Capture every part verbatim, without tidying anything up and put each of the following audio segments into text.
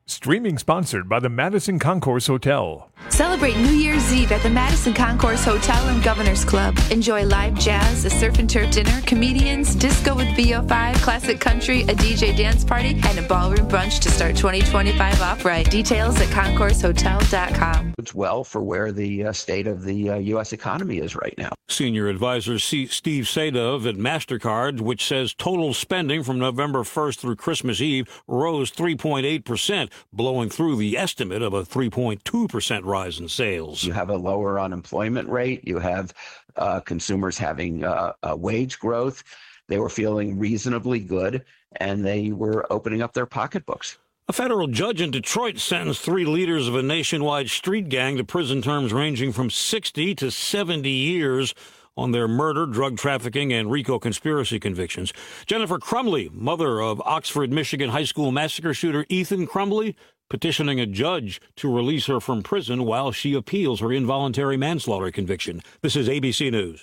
Streaming sponsored by the Madison Concourse Hotel. Celebrate New Year's Eve at the Madison Concourse Hotel and Governor's Club. Enjoy live jazz, a surf and turf dinner, comedians, disco with V O five, classic country, a D J dance party, and a ballroom brunch to start twenty twenty-five off right. Details at concourse hotel dot com. It's well for where the uh, state of the uh, U S economy is right now. Senior advisor C- Steve Sadov at MasterCard, which says total spending from November first through Christmas Eve rose three point eight percent, blowing through the estimate of a three point two percent rise in sales. You have a lower unemployment rate. You have uh, consumers having uh, uh, wage growth. They were feeling reasonably good, and they were opening up their pocketbooks. A federal judge in Detroit sentenced three leaders of a nationwide street gang to prison terms ranging from sixty to seventy years on their murder, drug trafficking, and RICO conspiracy convictions. Jennifer Crumbley, mother of Oxford, Michigan high school massacre shooter Ethan Crumbley, petitioning a judge to release her from prison while she appeals her involuntary manslaughter conviction. This is A B C News.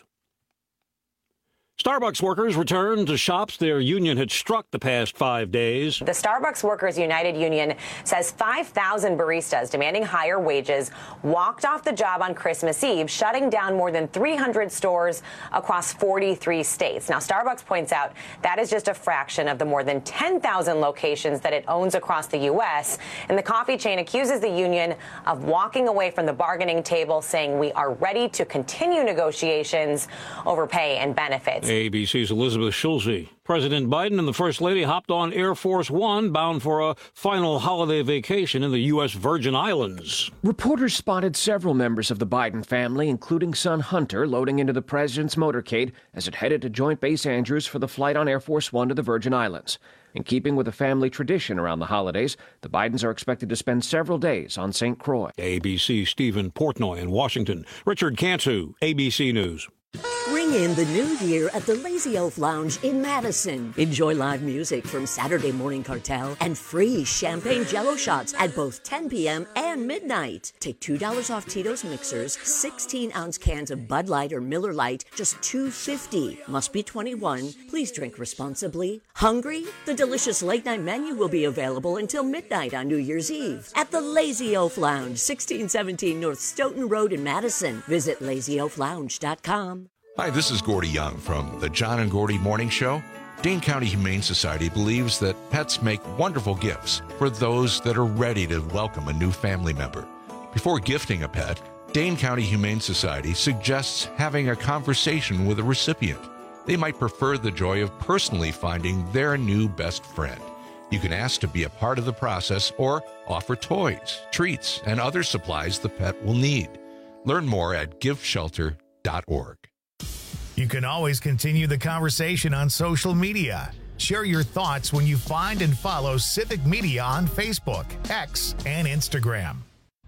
Starbucks workers returned to shops their union had struck the past five days. The Starbucks Workers United Union says five thousand baristas demanding higher wages walked off the job on Christmas Eve, shutting down more than three hundred stores across forty-three states. Now, Starbucks points out that is just a fraction of the more than ten thousand locations that it owns across the U S. And the coffee chain accuses the union of walking away from the bargaining table, saying we are ready to continue negotiations over pay and benefits. A B C's Elizabeth Schulze. President Biden and the First Lady hopped on Air Force One, bound for a final holiday vacation in the U S. Virgin Islands. Reporters spotted several members of the Biden family, including son Hunter, loading into the president's motorcade as it headed to Joint Base Andrews for the flight on Air Force One to the Virgin Islands. In keeping with a family tradition around the holidays, the Bidens are expected to spend several days on Saint Croix. A B C Stephen Portnoy in Washington. Richard Cantu, A B C News. Ring in the new year at the Lazy Oaf Lounge in Madison. Enjoy live music from Saturday Morning Cartel and free champagne jello shots at both ten p.m. and midnight. Take two dollars off Tito's mixers, sixteen-ounce cans of Bud Light or Miller Lite, just two dollars and fifty cents. Must be twenty-one. Please drink responsibly. Hungry? The delicious late-night menu will be available until midnight on New Year's Eve at the Lazy Oaf Lounge, sixteen seventeen North Stoughton Road in Madison. Visit lazy oaf lounge dot com. Hi, this is Gordy Young from the John and Gordy Morning Show. Dane County Humane Society believes that pets make wonderful gifts for those that are ready to welcome a new family member. Before gifting a pet, Dane County Humane Society suggests having a conversation with a recipient. They might prefer the joy of personally finding their new best friend. You can ask to be a part of the process or offer toys, treats, and other supplies the pet will need. Learn more at gift shelter dot org. You can always continue the conversation on social media. Share your thoughts when you find and follow Civic Media on Facebook, X, and Instagram.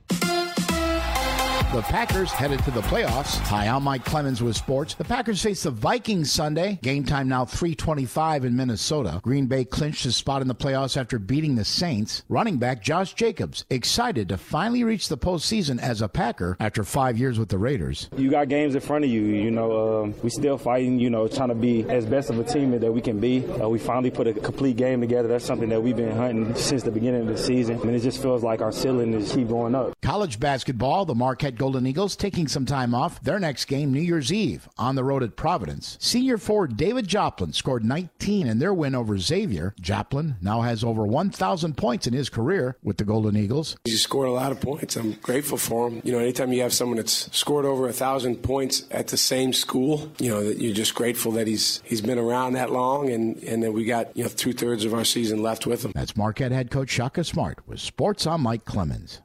The Packers headed to the playoffs. Hi, I'm Mike Clemens with sports. The Packers face the Vikings Sunday. Game time now three twenty-five in Minnesota. Green Bay clinched his spot in the playoffs after beating the Saints. Running back Josh Jacobs excited to finally reach the postseason as a Packer after five years with the Raiders. You got games in front of you. You know, um, we still fighting, you know, trying to be as best of a team that we can be. Uh, we finally put a complete game together. That's something that we've been hunting since the beginning of the season. And it just feels like our ceiling is keep going up. College basketball, the Marquette Golden Eagles taking some time off. Their next game, New Year's Eve, on the road at Providence. Senior forward David Joplin scored nineteen in their win over Xavier. Joplin now has over one thousand points in his career with the Golden Eagles. He scored a lot of points. I'm grateful for him. You know, anytime you have someone that's scored over one thousand points at the same school, you know, that you're just grateful that he's he's been around that long and, and that we got, you know, two-thirds of our season left with him. That's Marquette head coach Shaka Smart with Sports on Mike Clemens.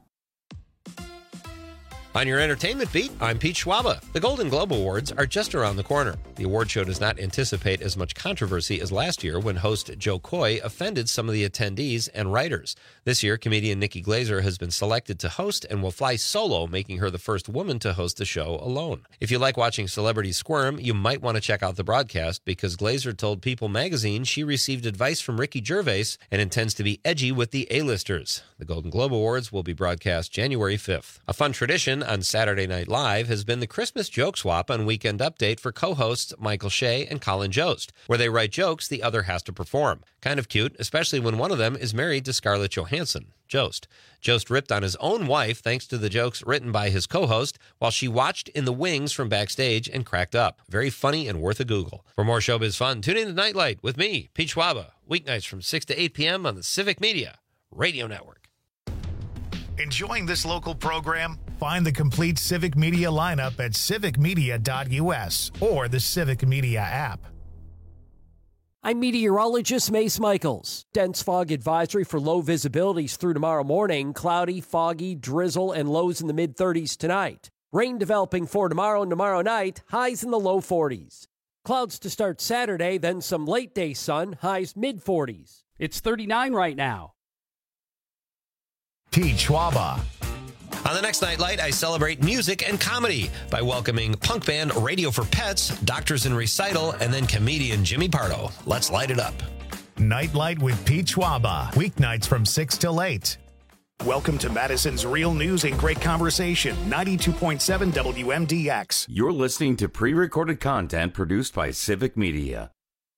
On your entertainment beat, I'm Pete Schwaba. The Golden Globe Awards are just around the corner. The award show does not anticipate as much controversy as last year when host Joe Coy offended some of the attendees and writers. This year, comedian Nikki Glaser has been selected to host and will fly solo, making her the first woman to host the show alone. If you like watching celebrities squirm, you might want to check out the broadcast because Glaser told People magazine she received advice from Ricky Gervais and intends to be edgy with the A-listers. The Golden Globe Awards will be broadcast January fifth. A fun tradition, on Saturday Night Live has been the Christmas joke swap on Weekend Update for co-hosts Michael Shea and Colin Jost, where they write jokes the other has to perform. Kind of cute, especially when one of them is married to Scarlett Johansson, Jost. Jost ripped on his own wife thanks to the jokes written by his co-host while she watched in the wings from backstage and cracked up. Very funny and worth a Google. For more showbiz fun, tune in to Nightlight with me, Pete Schwaba, weeknights from six to eight p.m. on the Civic Media Radio Network. Enjoying this local program? Find the complete Civic Media lineup at civic media dot u s or the Civic Media app. I'm meteorologist Mace Michaels. Dense fog advisory for low visibilities through tomorrow morning. Cloudy, foggy, drizzle, and lows in the mid thirties tonight. Rain developing for tomorrow and tomorrow night. Highs in the low forties. Clouds to start Saturday, then some late day sun. Highs mid forties. It's thirty-nine right now. Pete Schwaba. On the next Nightlight, I celebrate music and comedy by welcoming punk band Radio for Pets, Doctors in Recital, and then comedian Jimmy Pardo. Let's light it up. Nightlight with Pete Schwaba. Weeknights from six till eight. Welcome to Madison's Real News and Great Conversation, ninety-two point seven W M D X. You're listening to pre-recorded content produced by Civic Media.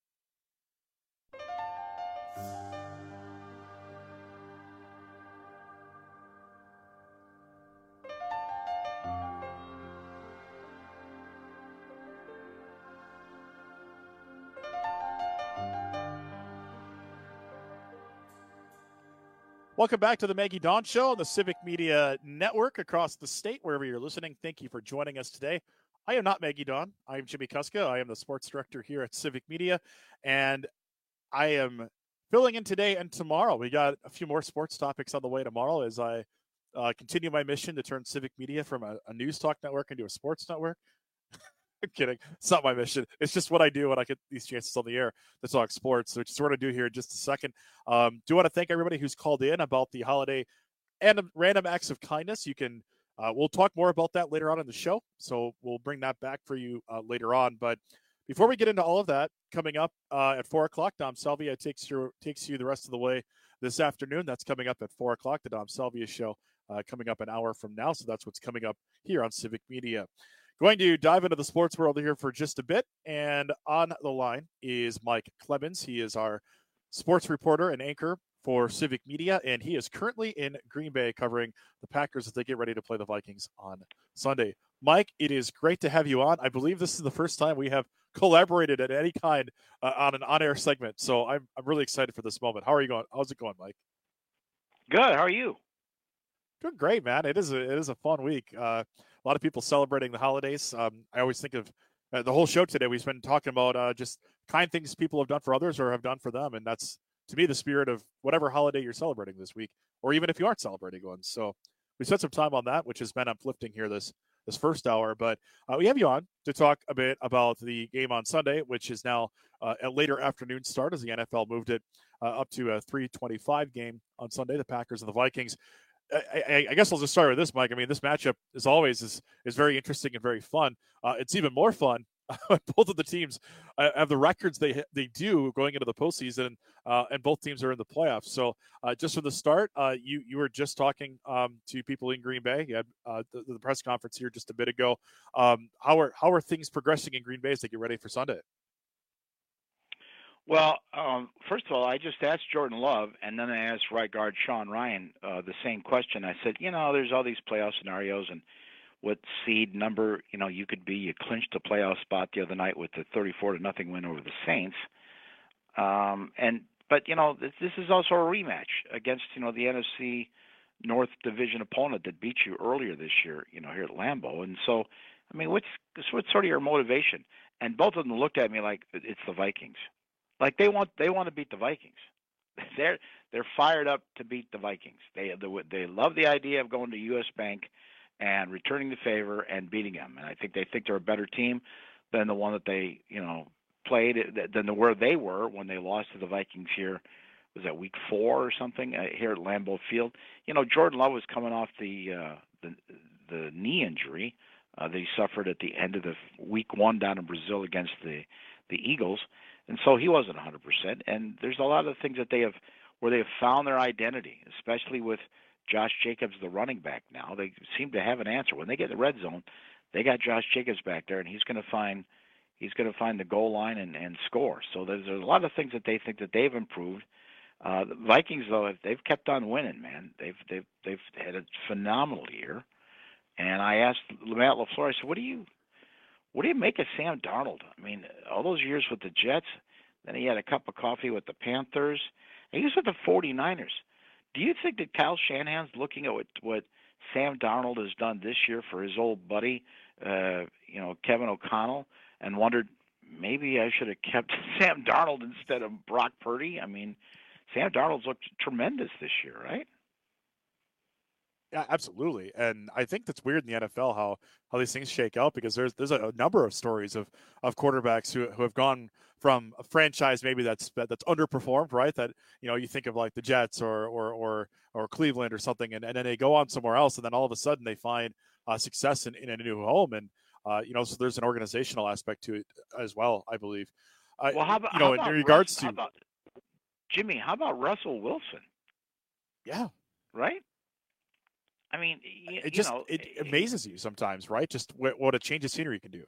Welcome back to the Maggie Dawn Show on the Civic Media Network across the state, wherever you're listening. Thank you for joining us today. I am not Maggie Dawn. I am Jimmy Kuska. I am the sports director here at Civic Media, and I am filling in today and tomorrow. We got a few more sports topics on the way tomorrow as I uh, continue my mission to turn Civic Media from a, a news talk network into a sports network. I'm kidding. It's not my mission. It's just what I do when I get these chances on the air to talk sports, which is what I do here in just a second. Um, do want to thank everybody who's called in about the holiday and random acts of kindness. You can, uh, we'll talk more about that later on in the show. So we'll bring that back for you uh, later on. But before we get into all of that, coming up uh, at four o'clock, Dom Salvia takes you, takes you the rest of the way this afternoon. That's coming up at four o'clock, the Dom Salvia show uh, coming up an hour from now. So that's what's coming up here on Civic Media. Going to dive into the sports world here for just a bit, and on the line is Mike Clemens. He is our sports reporter and anchor for Civic Media, and he is currently in Green Bay covering the Packers as they get ready to play the Vikings on Sunday. Mike, it is great to have you on. I believe this is the first time we have collaborated at any kind uh, on an on-air segment, so I'm I'm really excited for this moment. How are you going? How's it going, Mike? Good. How are you? Doing great, man. It is a it is a fun week. Uh, a lot of people celebrating the holidays. Um, I always think of uh, the whole show today. We've been talking about uh, just kind things people have done for others or have done for them, and that's to me the spirit of whatever holiday you're celebrating this week, or even if you aren't celebrating one. So we spent some time on that, which has been uplifting here this this first hour. But uh, we have you on to talk a bit about the game on Sunday, which is now uh, a later afternoon start as the N F L moved it uh, up to a three twenty-five game on Sunday. The Packers and the Vikings. I, I, I guess I'll just start with this, Mike. I mean, this matchup, as always, is is very interesting and very fun. Uh, it's even more fun when both of the teams uh, have the records they they do going into the postseason, uh, and both teams are in the playoffs. So, uh, just from the start, uh, you you were just talking um, to people in Green Bay. You had uh, the, the press conference here just a bit ago. Um, how are how are things progressing in Green Bay as they get ready for Sunday? Well, um, first of all, I just asked Jordan Love, and then I asked right guard Sean Ryan uh, the same question. I said, you know, there's all these playoff scenarios, and what seed number, you know, you could be. You clinched a playoff spot the other night with the thirty-four to nothing win over the Saints. Um, and but you know, this, this is also a rematch against you know the N F C North Division opponent that beat you earlier this year, you know, here at Lambeau. And so, I mean, what's what's sort of your motivation? And both of them looked at me like it's the Vikings. Like they want they want to beat the Vikings. They're they're fired up to beat the Vikings. They they love the idea of going to U S Bank and returning the favor and beating them. And I think they think they're a better team than the one that they you know played than the where they were when they lost to the Vikings here. Was that week four or something uh, here at Lambeau Field? You know, Jordan Love was coming off the uh, the the knee injury uh, that he suffered at the end of the week one down in Brazil against the the Eagles. And so he wasn't one hundred percent. And there's a lot of things that they have where they have found their identity, especially with Josh Jacobs, the running back now. They seem to have an answer. When they get in the red zone, they got Josh Jacobs back there, and he's going to find he's going to find the goal line and, and score. So there's, there's a lot of things that they think that they've improved. Uh, the Vikings, though, they've kept on winning, man. They've they've they've had a phenomenal year. And I asked Matt LaFleur, I said, "What do you what do you make of Sam Darnold? I mean, all those years with the Jets, then he had a cup of coffee with the Panthers, and he was with the forty-niners. Do you think that Kyle Shanahan's looking at what, what Sam Darnold has done this year for his old buddy, uh, you know, Kevin O'Connell, and wondered maybe I should have kept Sam Darnold instead of Brock Purdy? I mean, Sam Darnold's looked tremendous this year, right?" Yeah, absolutely. And I think that's weird in the N F L how how these things shake out, because there's there's a, a number of stories of of quarterbacks who who have gone from a franchise maybe that's that's underperformed, right? That, you know, you think of like the Jets or or or, or Cleveland or something, and, and then they go on somewhere else, and then all of a sudden they find uh, success in, in a new home. And uh, you know, so there's an organizational aspect to it as well, I believe. Uh, Well, how about, you know, how in about regards Russ, to how about, Jimmy, how about Russell Wilson? Yeah. Right? I mean, you, it just you know, it amazes you sometimes, right? Just what, what a change of scenery can do.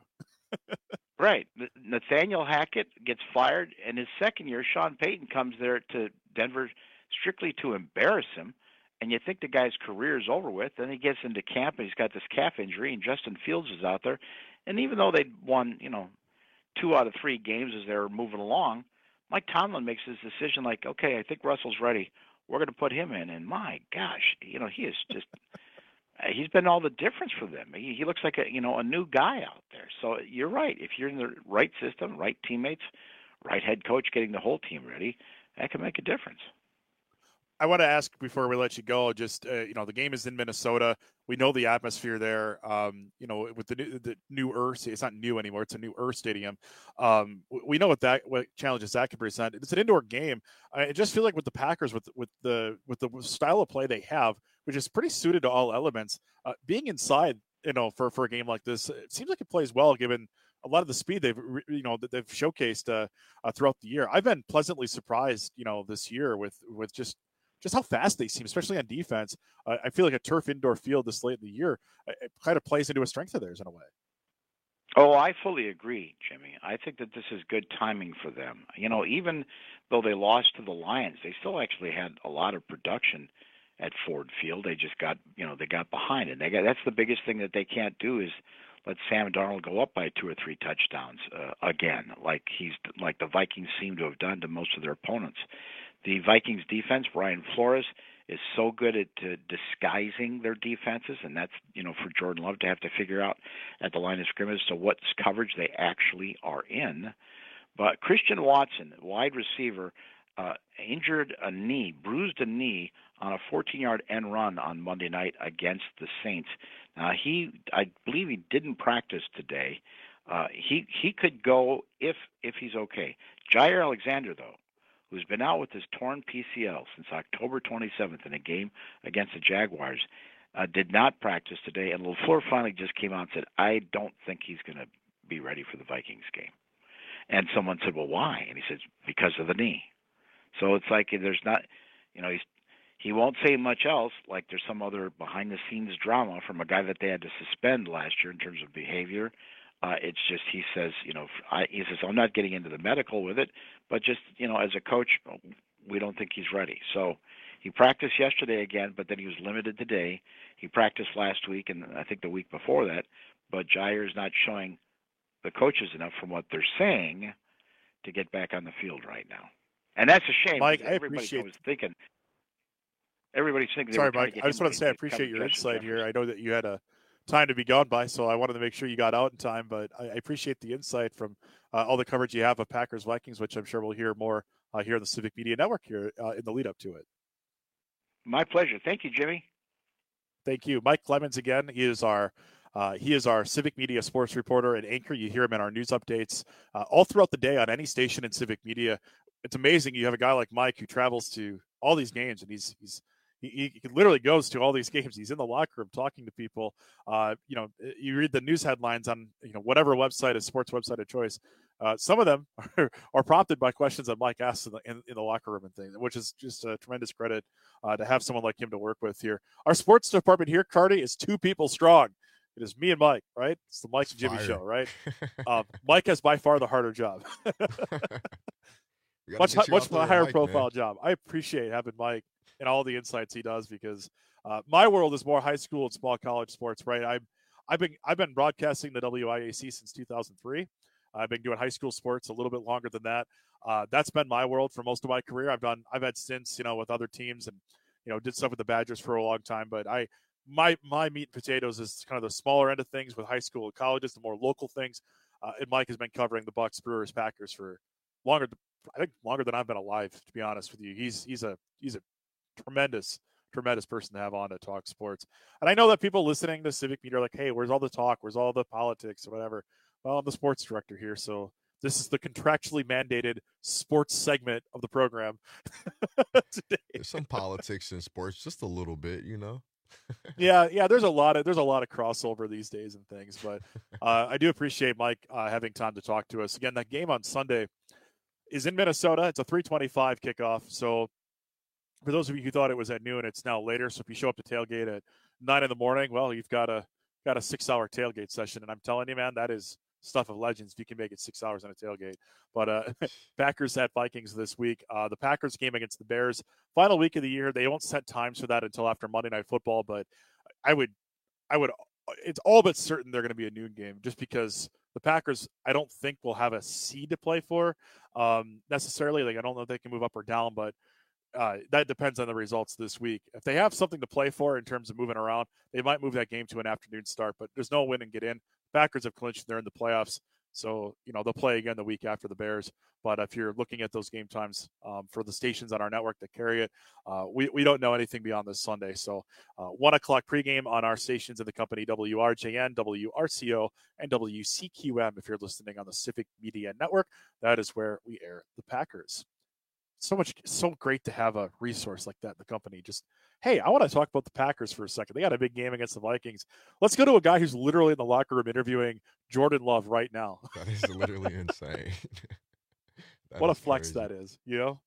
right. Nathaniel Hackett gets fired, and his second year, Sean Payton comes there to Denver strictly to embarrass him. And you think the guy's career is over with. Then he gets into camp, and he's got this calf injury, and Justin Fields is out there. And even though they'd won, you know, two out of three games as they were moving along, Mike Tomlin makes his decision like, okay, I think Russell's ready. We're going to put him in. And my gosh, you know, he is just – he's been all the difference for them. He, he looks like a, you know, a new guy out there. So you're right. If you're in the right system, right teammates, right head coach, getting the whole team ready, that can make a difference. I want to ask before we let you go, just, uh, you know, the game is in Minnesota. We know the atmosphere there, um, you know, with the new, the new Earth. It's not new anymore. It's a new Earth Stadium. Um, we know what that, what challenges that can present. It's an indoor game. I just feel like with the Packers, with, with the, with the style of play they have, which is pretty suited to all elements, uh, being inside, you know, for, for a game like this, it seems like it plays well given a lot of the speed they've, you know, that they've showcased uh, uh, throughout the year. I've been pleasantly surprised, you know, this year with, with just, just how fast they seem, especially on defense. Uh, I feel like a turf indoor field this late in the year, it kind of plays into a strength of theirs in a way. Oh, I fully agree, Jimmy. I think that this is good timing for them. You know, even though they lost to the Lions, they still actually had a lot of production at Ford Field. They just got, you know, they got behind it. They got, that's the biggest thing that they can't do is let Sam Darnold go up by two or three touchdowns uh, again, like he's like the Vikings seem to have done to most of their opponents. The Vikings defense, Brian Flores, is so good at uh, disguising their defenses, and that's, you know, for Jordan Love to have to figure out at the line of scrimmage so what coverage they actually are in. But Christian Watson, wide receiver, uh, injured a knee, bruised a knee on a fourteen-yard end run on Monday night against the Saints. Now, he, I believe he didn't practice today. Uh, he he could go if if he's okay. Jair Alexander, though, who's been out with his torn P C L since October twenty-seventh in a game against the Jaguars, uh, did not practice today. And LaFleur finally just came out and said, I don't think he's going to be ready for the Vikings game. And someone said, well, why? And he said, because of the knee. So it's like there's not, you know, he's, he won't say much else, like there's some other behind-the-scenes drama from a guy that they had to suspend last year in terms of behavior. Uh, it's just he says, you know, I, he says, I'm not getting into the medical with it, but just, you know, as a coach, we don't think he's ready. So he practiced yesterday again, but then he was limited today. He practiced last week and I think the week before that, but Jair's not showing the coaches enough from what they're saying to get back on the field right now. And that's a shame. Mike, I everybody appreciate was thinking. Everybody's thinking. Sorry, they were Mike. to I just want to say I appreciate your insight here. I know that you had a time to be gone by, so I wanted to make sure you got out in time. But I, I appreciate the insight from uh, all the coverage you have of Packers Vikings, which I'm sure we'll hear more uh, here on the Civic Media Network here uh, in the lead up to it. My pleasure. Thank you, Jimmy. Thank you, Mike Clemens. Again, he is our uh, he is our Civic Media sports reporter and anchor. You hear him in our news updates uh, all throughout the day on any station in Civic Media. It's amazing. You have a guy like Mike who travels to all these games, and he's he's. He, he literally goes to all these games. He's in the locker room talking to people. Uh, you know, you read the news headlines on, you know, whatever website, a sports website of choice. uh, some of them are, are prompted by questions that Mike asks in the, in, in the locker room and things, which is just a tremendous credit uh, to have someone like him to work with here. Our sports department here, Cardi, is two people strong. It is me and Mike, right? It's the Mike and Jimmy Fire. show, right? um, Mike has by far the harder job. much much higher Mike, profile man. job. I appreciate having Mike and all the insights he does because uh, my world is more high school and small college sports, right? I'm I've been I've been broadcasting the W I A C since two thousand three. I've been doing high school sports a little bit longer than that. Uh, that's been my world for most of my career. I've done I've had stints, you know, with other teams and you know did stuff with the Badgers for a long time. But I my my meat and potatoes is kind of the smaller end of things with high school and colleges, the more local things. Uh, and Mike has been covering the Bucks, Brewers, Packers for longer. I think longer than I've been alive, to be honest with you. He's he's a he's a tremendous. tremendous person to have on to talk sports. And I know that people listening to Civic Media are like, hey, where's all the talk? Where's all the politics or whatever? Well, I'm the sports director here. So this is the contractually mandated sports segment of the program. Today. There's some politics in sports, just a little bit, you know? yeah. Yeah. There's a lot of, there's a lot of crossover these days and things, but uh, I do appreciate Mike uh, having time to talk to us. Again, that game on Sunday is in Minnesota. It's a three twenty-five kickoff. So for those of you who thought it was at noon, it's now later. So if you show up to tailgate at nine in the morning, well, you've got a got a six-hour tailgate session. And I'm telling you, man, that is stuff of legends if you can make it six hours on a tailgate. But uh, Packers at Vikings this week. Uh, the Packers game against the Bears, final week of the year. They won't set times for that until after Monday Night Football. But I would, I would, it's all but certain they're going to be a noon game just because the Packers, I don't think will have a seed to play for um, necessarily. Like I don't know if they can move up or down, but Uh, that depends on the results this week. If they have something to play for in terms of moving around, they might move that game to an afternoon start, but there's no win and get in. Packers have clinched. They're in the playoffs. So, you know, they'll play again the week after the Bears. But if you're looking at those game times um, for the stations on our network that carry it, uh, we, we don't know anything beyond this Sunday. So uh, one o'clock pregame on our stations in the company W R J N, W R C O, and W C Q M. If you're listening on the Civic Media Network, that is where we air the Packers. So much, so great to have a resource like that in the company. Just, hey, I want to talk about the Packers for a second. They got a big game against the Vikings. Let's go to a guy who's literally in the locker room interviewing Jordan Love right now. That is literally insane. What a flex crazy. That is, you know?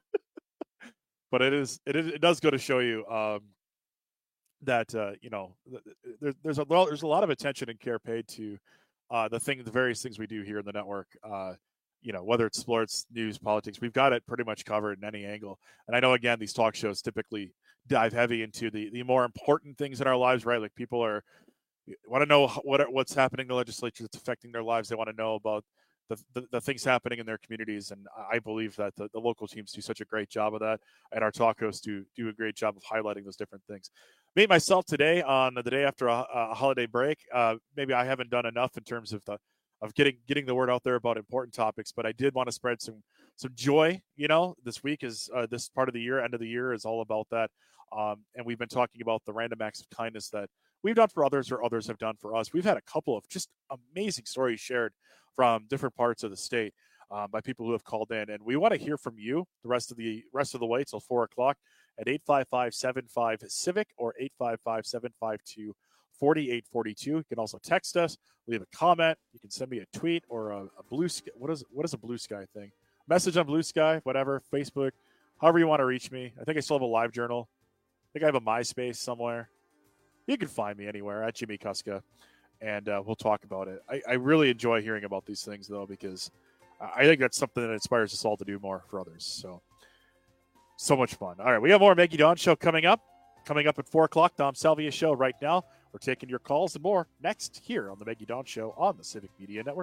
But it is, it is, it does go to show you um, that, uh, you know, there, there's a well, there's a lot of attention and care paid to uh, the thing, the various things we do here in the network. Uh, you know, whether it's sports, news, politics, we've got it pretty much covered in any angle. And I know, again, these talk shows typically dive heavy into the, the more important things in our lives, right? Like people are want to know what what's happening in the legislature that's affecting their lives. They want to know about the, the, the things happening in their communities. And I believe that the, the local teams do such a great job of that. And our talk hosts do, do a great job of highlighting those different things. Me, myself today on the day after a, a holiday break, uh, maybe I haven't done enough in terms of the, of getting getting the word out there about important topics, but I did want to spread some some joy. You know, this week is uh, this part of the year, end of the year is all about that. Um, and we've been talking about the random acts of kindness that we've done for others or others have done for us. We've had a couple of just amazing stories shared from different parts of the state um, by people who have called in, and we want to hear from you the rest of the rest of the way till four o'clock at eight five five, seven five Civic or eight five five, seven five two, forty-eight forty-two. You can also text us, leave a comment. You can send me a tweet or a, a blue sky. What is what is a blue sky thing? Message on Blue Sky, whatever, Facebook, however you want to reach me. I think I still have a live journal. I think I have a MySpace somewhere. You can find me anywhere at Jimmy Kuska, and uh, we'll talk about it. I, I really enjoy hearing about these things, though, because I think that's something that inspires us all to do more for others. So, so much fun. All right, we have more Maggie Dawn Show coming up. Coming up at four o'clock, Dom Salvia Show right now. We're taking your calls and more next here on the Maggie Dawn Show on the Civic Media Network.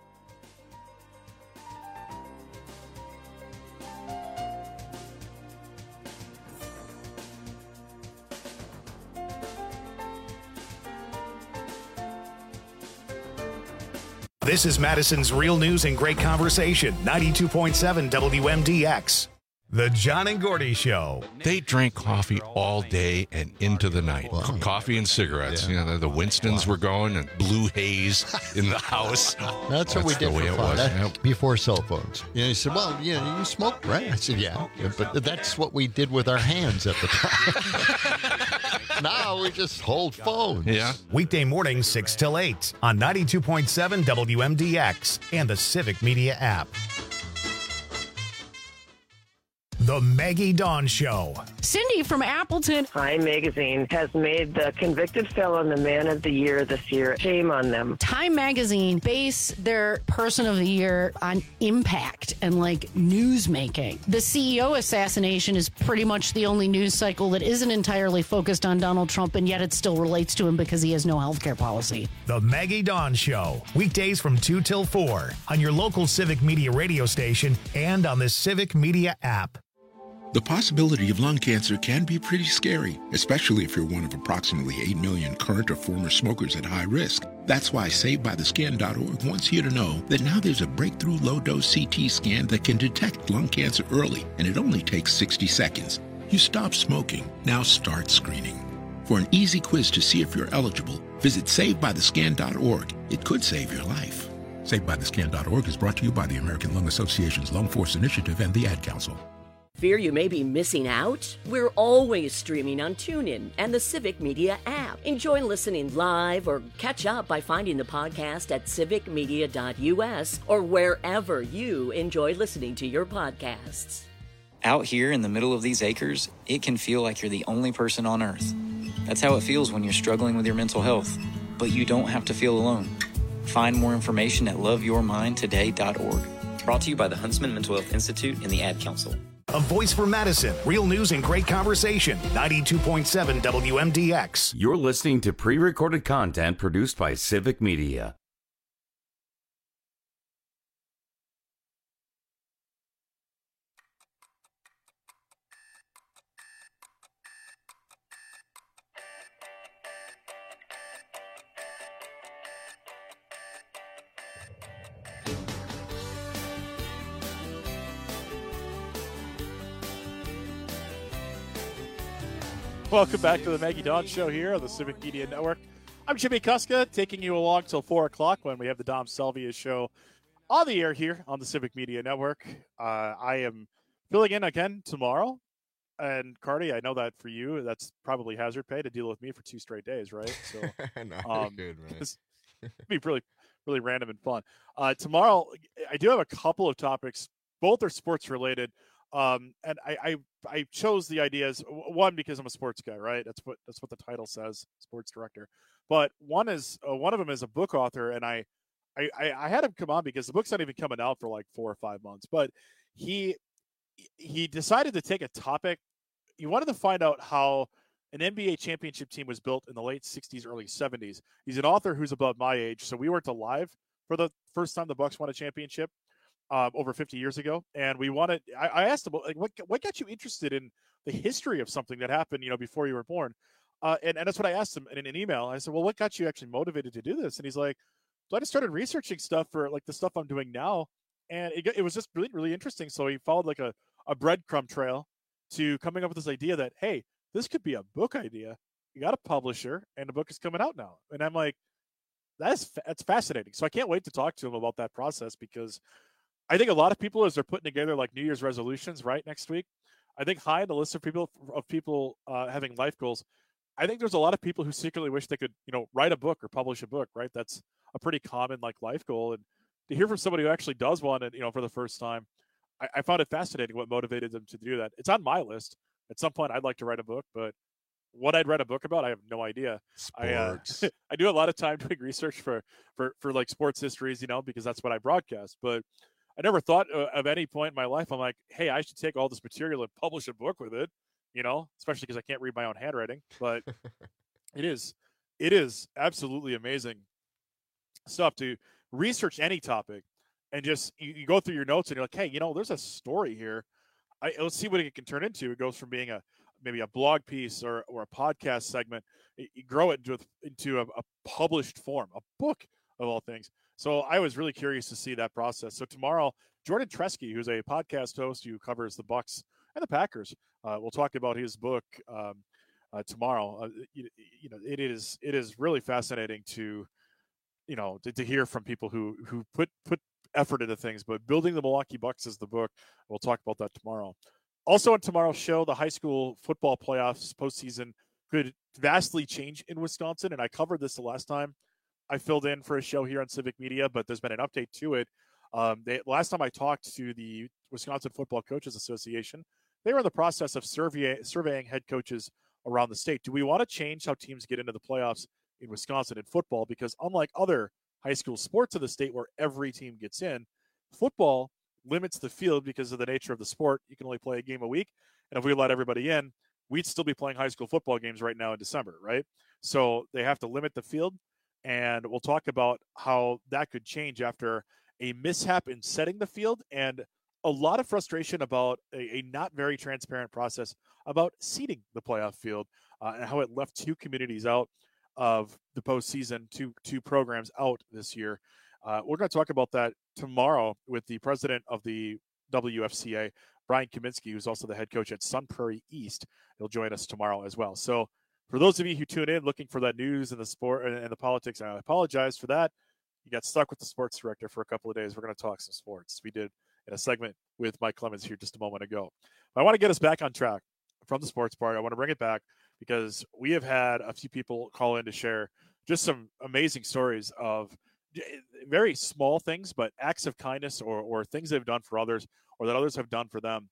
This is Madison's Real News and Great Conversation, ninety-two point seven W M D X. The John and Gordy Show. They drank coffee all day and into the night. Well, Co- coffee and cigarettes. Yeah. You know, the, the Winstons wow. were going and blue haze in the house. That's, That's what we did the way for it fun. was. That, Yep. Before cell phones. You know, he said, well, you know, you smoked, right? I said, yeah. yeah. But that's what we did with our hands at the time. Now we just hold phones. Yeah. Weekday mornings, six till eight on ninety-two point seven W M D X and the Civic Media app. The Maggie Dawn Show. Cindy from Appleton. Time Magazine has made the convicted felon the man of the year this year. Shame on them. Time Magazine base their person of the year on impact and like news making. The C E O assassination is pretty much the only news cycle that isn't entirely focused on Donald Trump, and yet it still relates to him because he has no health care policy. The Maggie Dawn Show. Weekdays from two till four on your local Civic Media radio station and on the Civic Media app. The possibility of lung cancer can be pretty scary, especially if you're one of approximately eight million current or former smokers at high risk. That's why Saved By The Scan dot org wants you to know that now there's a breakthrough low-dose C T scan that can detect lung cancer early, and it only takes sixty seconds. You stop smoking, now start screening. For an easy quiz to see if you're eligible, visit Saved By The Scan dot org. It could save your life. Saved By The Scan dot org is brought to you by the American Lung Association's Lung Force Initiative and the Ad Council. Fear you may be missing out? We're always streaming on TuneIn and the Civic Media app. Enjoy listening live or catch up by finding the podcast at civic media dot U S or wherever you enjoy listening to your podcasts. Out here in the middle of these acres, it can feel like you're the only person on Earth. That's how it feels when you're struggling with your mental health. But you don't have to feel alone. Find more information at love your mind today dot org. Brought to you by the Huntsman Mental Health Institute and the Ad Council. A voice for Madison. Real news and great conversation. ninety-two point seven W M D X. You're listening to pre-recorded content produced by Civic Media. Welcome back to the Maggie Dawn Show here on the Civic Media Network. I'm Jimmy Kuska, taking you along till four o'clock when we have the Dom Salvia Show on the air here on the Civic Media Network. Uh, I am filling in again tomorrow. And, Cardi, I know that for you, that's probably hazard pay to deal with me for two straight days, right? So, no, um, you're good, man. This it'd be really, really random and fun. Uh, tomorrow, I do have a couple of topics. Both are sports-related. Um, and I, I, I chose the ideas, one, because I'm a sports guy, right? That's what, that's what the title says, sports director. But one is, uh, one of them is a book author. And I, I, I had him come on because the book's not even coming out for like four or five months, but he, he decided to take a topic. He wanted to find out how an N B A championship team was built in the late sixties, early seventies. He's an author who's about my age. So we weren't alive for the first time the Bucks won a championship. Um, over fifty years ago, and we wanted. I, I asked him, like, what what got you interested in the history of something that happened, you know, before you were born? Uh, and and that's what I asked him in an email. I said, well, what got you actually motivated to do this? And he's like, so I just started researching stuff for like the stuff I'm doing now, and it it was just really really interesting. So he followed like a a breadcrumb trail to coming up with this idea that, hey, this could be a book idea. You got a publisher, and the book is coming out now. And I'm like, that's that's fascinating. So I can't wait to talk to him about that process, because I think a lot of people, as they're putting together like New Year's resolutions, right, next week, I think high on the list of people of people uh, having life goals, I think there's a lot of people who secretly wish they could, you know, write a book or publish a book, right? That's a pretty common like life goal. And to hear from somebody who actually does one, and you know, for the first time, I, I found it fascinating what motivated them to do that. It's on my list. At some point, I'd like to write a book, but what I'd write a book about, I have no idea. Sports. I uh, I do a lot of time doing research for for for like sports histories, you know, because that's what I broadcast, but I never thought uh, of any point in my life, I'm like, hey, I should take all this material and publish a book with it, you know, especially because I can't read my own handwriting. But it is, it is absolutely amazing stuff to research any topic and just, you, you go through your notes and you're like, hey, you know, there's a story here. I, let's see what it can turn into. It goes from being a, maybe a blog piece or, or a podcast segment. You, you grow it into, into a, a published form, a book of all things. So I was really curious to see that process. So tomorrow, Jordan Tresky, who's a podcast host who covers the Bucks and the Packers, uh, we'll talk about his book um, uh, tomorrow. Uh, you, you know, it is it is really fascinating to, you know, to, to hear from people who who put put effort into things. But Building the Milwaukee Bucks is the book. We'll talk about that tomorrow. Also on tomorrow's show, the high school football playoffs postseason could vastly change in Wisconsin. And I covered this the last time I filled in for a show here on Civic Media, but there's been an update to it. Um, they, last time I talked to the Wisconsin Football Coaches Association, they were in the process of survey, surveying head coaches around the state. Do we want to change how teams get into the playoffs in Wisconsin in football? Because unlike other high school sports of the state where every team gets in, football limits the field because of the nature of the sport. You can only play a game a week. And if we let everybody in, we'd still be playing high school football games right now in December, right? So they have to limit the field. And we'll talk about how that could change after a mishap in setting the field and a lot of frustration about a, a not very transparent process about seeding the playoff field uh, and how it left two communities out of the postseason, two, two programs out this year. Uh, we're going to talk about that tomorrow with the president of the W F C A, Brian Kaminsky, who's also the head coach at Sun Prairie East. He'll join us tomorrow as well. So for those of you who tune in looking for that news and the sport and the politics, and I apologize for that. You got stuck with the sports director for a couple of days. We're going to talk some sports. We did in a segment with Mike Clemens here just a moment ago. But I want to get us back on track from the sports part. I want to bring it back because we have had a few people call in to share just some amazing stories of very small things, but acts of kindness or, or things they've done for others or that others have done for them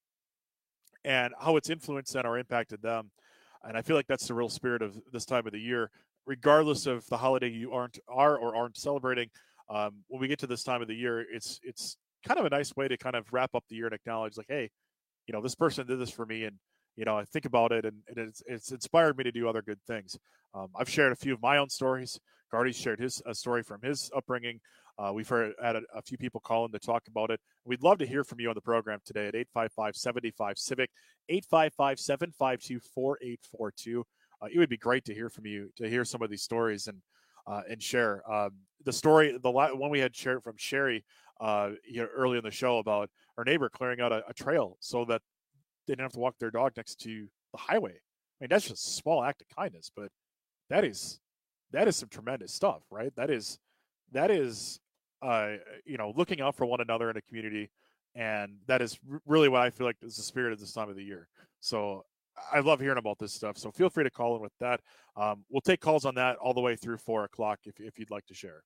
and how it's influenced them or impacted them. And I feel like that's the real spirit of this time of the year, regardless of the holiday you aren't are or aren't celebrating. Um, when we get to this time of the year, it's it's kind of a nice way to kind of wrap up the year and acknowledge, like, hey, you know, this person did this for me, and you know, I think about it, and, and it's it's inspired me to do other good things. Um, I've shared a few of my own stories. Gardy's shared his a story from his upbringing. Uh, we've heard, had a, a few people call in to talk about it. We'd love to hear from you on the program today at eight five five, seven five, CIVIC, eight five five, seven five two, four eight four two. Uh, it would be great to hear from you, to hear some of these stories and uh, and share. Um, the story, the one we had shared from Sherry uh, you know, early in the show about our neighbor clearing out a, a trail so that they didn't have to walk their dog next to the highway. I mean, that's just a small act of kindness, but that is that is some tremendous stuff, right? That is that is uh, you know, looking out for one another in a community, and that is r- really what I feel like is the spirit of this time of the year. So I love hearing about this stuff. So feel free to call in with that. Um, we'll take calls on that all the way through four o'clock if if you'd like to share.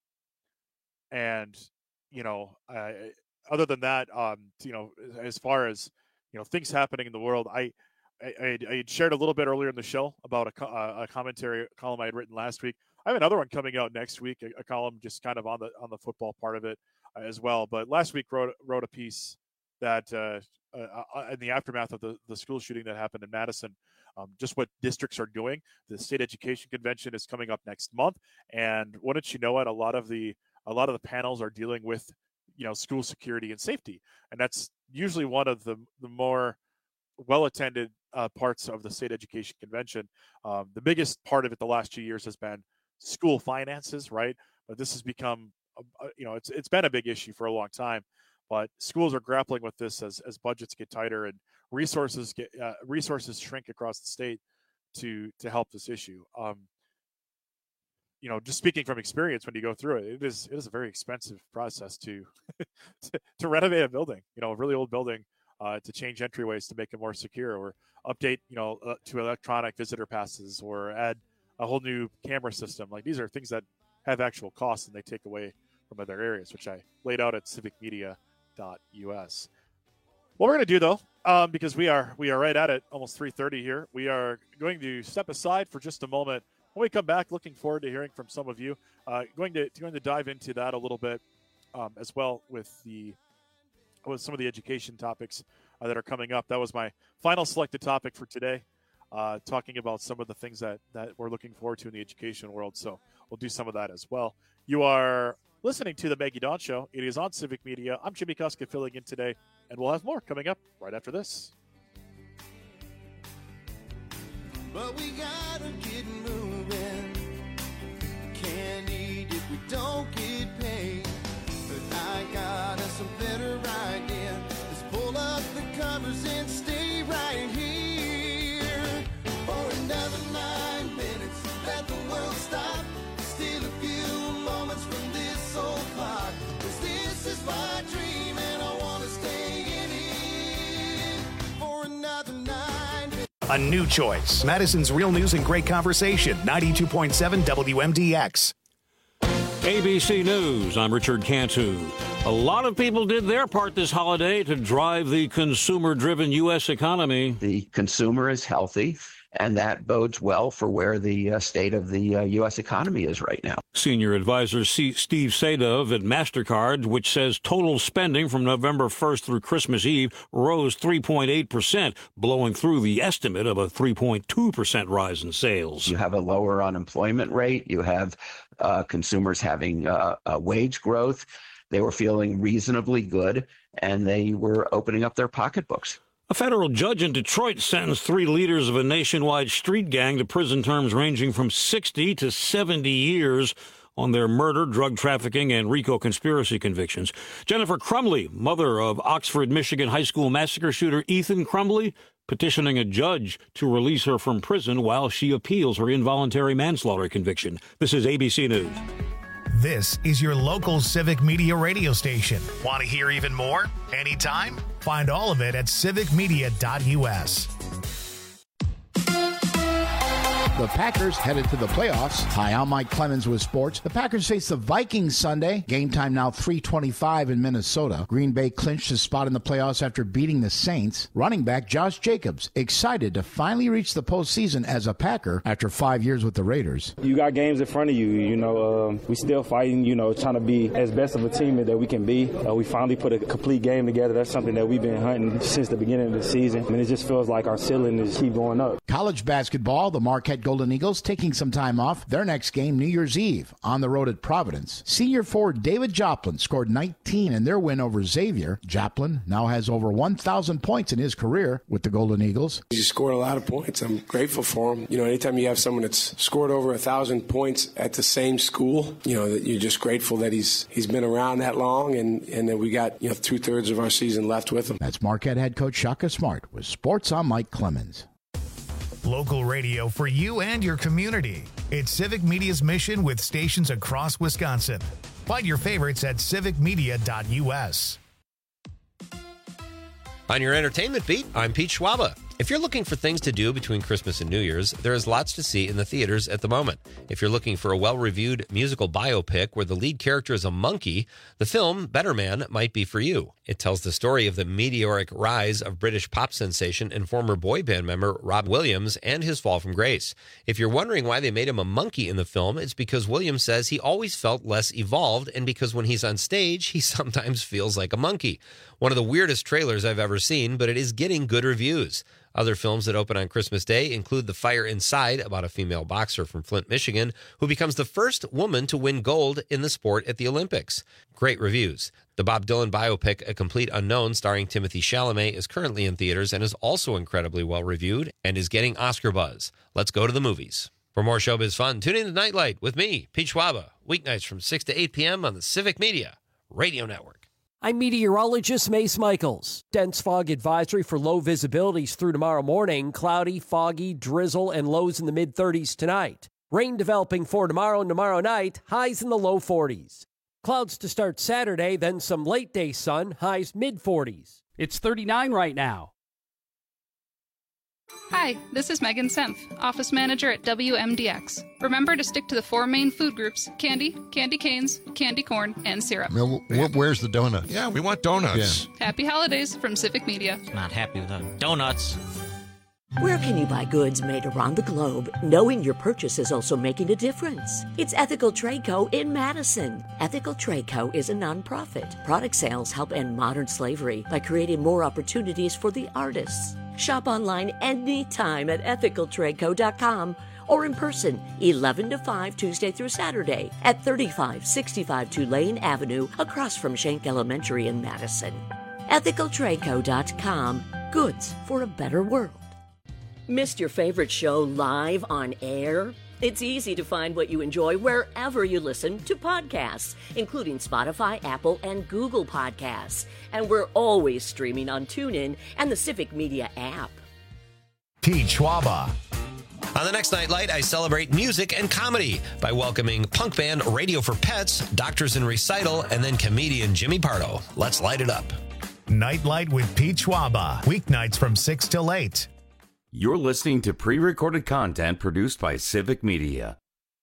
And you know, uh, other than that, um, you know, as far as you know, things happening in the world, I. I, I had shared a little bit earlier in the show about a, a commentary column I had written last week. I have another one coming out next week, a, a column just kind of on the on the football part of it uh, as well. But last week wrote wrote a piece that uh, uh, in the aftermath of the, the school shooting that happened in Madison, um, just what districts are doing. The state education convention is coming up next month, and wouldn't you know it, a lot of the a lot of the panels are dealing with you know school security and safety, and that's usually one of the the more well attended uh, parts of the state education convention. Um, the biggest part of it the last two years has been school finances, right? But this has become, a, you know, it's it's been a big issue for a long time. But schools are grappling with this as as budgets get tighter and resources get uh, resources shrink across the state to to help this issue. Um, you know, just speaking from experience, when you go through it, it is it is a very expensive process to to, to renovate a building. You know, a really old building. Uh, to change entryways to make it more secure, or update, you know, uh, to electronic visitor passes, or add a whole new camera system. Like, these are things that have actual costs and they take away from other areas, which I laid out at civic media dot U S. What we're going to do, though, um, because we are we are right at it, almost three thirty here, we are going to step aside for just a moment. When we come back, looking forward to hearing from some of you. Uh, going to going to dive into that a little bit um, as well with the. with some of the education topics uh, that are coming up. That was my final selected topic for today, uh, talking about some of the things that, that we're looking forward to in the education world. So we'll do some of that as well. You are listening to The Maggie Dawn Show. It is on Civic Media. I'm Jimmy Kuska filling in today, and we'll have more coming up right after this. But we gotta get moving. Can't eat if we don't get paid. But I got us some better idea. Let's pull up the covers and stay right here for another nine minutes. Let the world stop. Still a few moments from this old clock. 'Cause this is my dream and I wanna stay in it for another nine minutes. a new choice. Madison's Real News and Great Conversation, ninety-two point seven W M D X. A B C News, I'm Richard Cantu. A lot of people did their part this holiday to drive the consumer-driven U S economy. The consumer is healthy, and that bodes well for where the uh, state of the uh, U S economy is right now. Senior advisor C- Steve Sadov at MasterCard, which says total spending from November first through Christmas Eve rose three point eight percent, blowing through the estimate of a three point two percent rise in sales. You have a lower unemployment rate. You have uh, consumers having uh, uh, wage growth. They were feeling reasonably good, and they were opening up their pocketbooks. A federal judge in Detroit sentenced three leaders of a nationwide street gang to prison terms ranging from sixty to seventy years on their murder, drug trafficking, and RICO conspiracy convictions. Jennifer Crumley, mother of Oxford, Michigan high school massacre shooter Ethan Crumley, petitioning a judge to release her from prison while she appeals her involuntary manslaughter conviction. This is A B C News. This is your local Civic Media radio station. Want to hear even more? Anytime? Find all of it at civic media dot U S. The Packers headed to the playoffs. Hi, I'm Mike Clemens with sports. The Packers face the Vikings Sunday. Game time now three twenty-five in Minnesota. Green Bay clinched his spot in the playoffs after beating the Saints. Running back Josh Jacobs excited to finally reach the postseason as a Packer after five years with the Raiders. You got games in front of you. You know, um, we still fighting, you know, trying to be as best of a team that we can be. Uh, we finally put a complete game together. That's something that we've been hunting since the beginning of the season. I mean, it just feels like our ceiling is keep going up. College basketball, the Marquette Golden Eagles taking some time off. Their next game, New Year's Eve, on the road at Providence. Senior forward David Joplin scored nineteen in their win over Xavier. Joplin now has over one thousand points in his career with the Golden Eagles. He scored a lot of points. I'm grateful for him. You know, anytime you have someone that's scored over a thousand points at the same school, you know, that you're just grateful that he's he's been around that long, and, and that we got, you know, two-thirds of our season left with him. That's Marquette head coach Shaka Smart with Sports. I'm Mike Clemens. Local radio for you and your community. It's Civic Media's mission with stations across Wisconsin. Find your favorites at civic media dot U S. On your entertainment beat, I'm Pete Schwaba. If you're looking for things to do between Christmas and New Year's, there is lots to see in the theaters at the moment. If you're looking for a well-reviewed musical biopic where the lead character is a monkey, the film Better Man might be for you. It tells the story of the meteoric rise of British pop sensation and former boy band member Rob Williams and his fall from grace. If you're wondering why they made him a monkey in the film, it's because Williams says he always felt less evolved, and because when he's on stage, he sometimes feels like a monkey. One of the weirdest trailers I've ever seen, but it is getting good reviews. Other films that open on Christmas Day include The Fire Inside, about a female boxer from Flint, Michigan, who becomes the first woman to win gold in the sport at the Olympics. Great reviews. The Bob Dylan biopic, A Complete Unknown, starring Timothée Chalamet, is currently in theaters and is also incredibly well-reviewed and is getting Oscar buzz. Let's go to the movies. For more showbiz fun, tune in to Nightlight with me, Pete Schwaba, weeknights from six to eight p.m. on the Civic Media Radio Network. I'm meteorologist Mace Michaels. Dense fog advisory for low visibilities through tomorrow morning. Cloudy, foggy, drizzle, and lows in the mid thirties tonight. Rain developing for tomorrow and tomorrow night. Highs in the low forties. Clouds to start Saturday, then some late day sun. Highs mid forties. It's thirty-nine right now. Hi, this is Megan Senf, Office Manager at W M D X. Remember to stick to the four main food groups: candy, candy canes, candy corn, and syrup. Well, wh- where's the donuts? Yeah, we want donuts. Yeah. Happy holidays from Civic Media. Not happy without donuts. Where can you buy goods made around the globe, knowing your purchase is also making a difference? It's Ethical Trade Co. in Madison. Ethical Trade Co. is a nonprofit. Product sales help end modern slavery by creating more opportunities for the artists. Shop online anytime at ethical trade co dot com or in person eleven to five Tuesday through Saturday at thirty-five sixty-five Tulane Avenue across from Schenck Elementary in Madison. ethical trade co dot com. Goods for a better world. Missed your favorite show live on air? It's easy to find what you enjoy wherever you listen to podcasts, including Spotify, Apple, and Google Podcasts. And we're always streaming on TuneIn and the Civic Media app. Pete Schwaba. On the next Nightlight, I celebrate music and comedy by welcoming punk band Radio for Pets, Doctors in Recital, and then comedian Jimmy Pardo. Let's light it up. Nightlight with Pete Schwaba. Weeknights from six till eight. You're listening to pre-recorded content produced by Civic Media.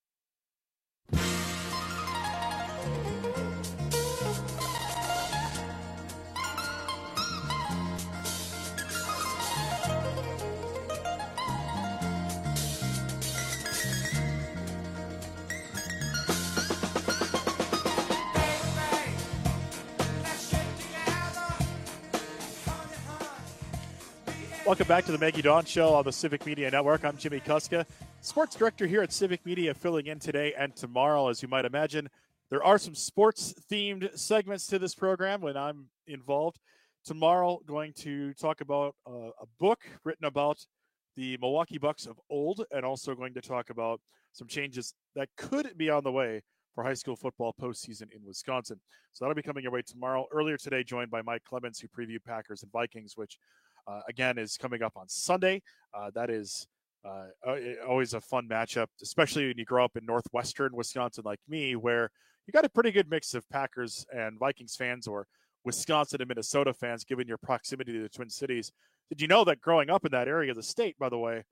Welcome back to the Maggie Dawn Show on the Civic Media Network. I'm Jimmy Kuska, sports director here at Civic Media, filling in today and tomorrow. As you might imagine, there are some sports-themed segments to this program when I'm involved. Tomorrow, going to talk about uh, a book written about the Milwaukee Bucks of old, and also going to talk about some changes that could be on the way for high school football postseason in Wisconsin. So that'll be coming your way tomorrow. Earlier today, joined by Mike Clemens, who previewed Packers and Vikings, which Uh, again, is coming up on Sunday. Uh, that is uh, always a fun matchup, especially when you grow up in northwestern Wisconsin like me, where you got a pretty good mix of Packers and Vikings fans, or Wisconsin and Minnesota fans, given your proximity to the Twin Cities. Did you know that growing up in that area of the state, by the way,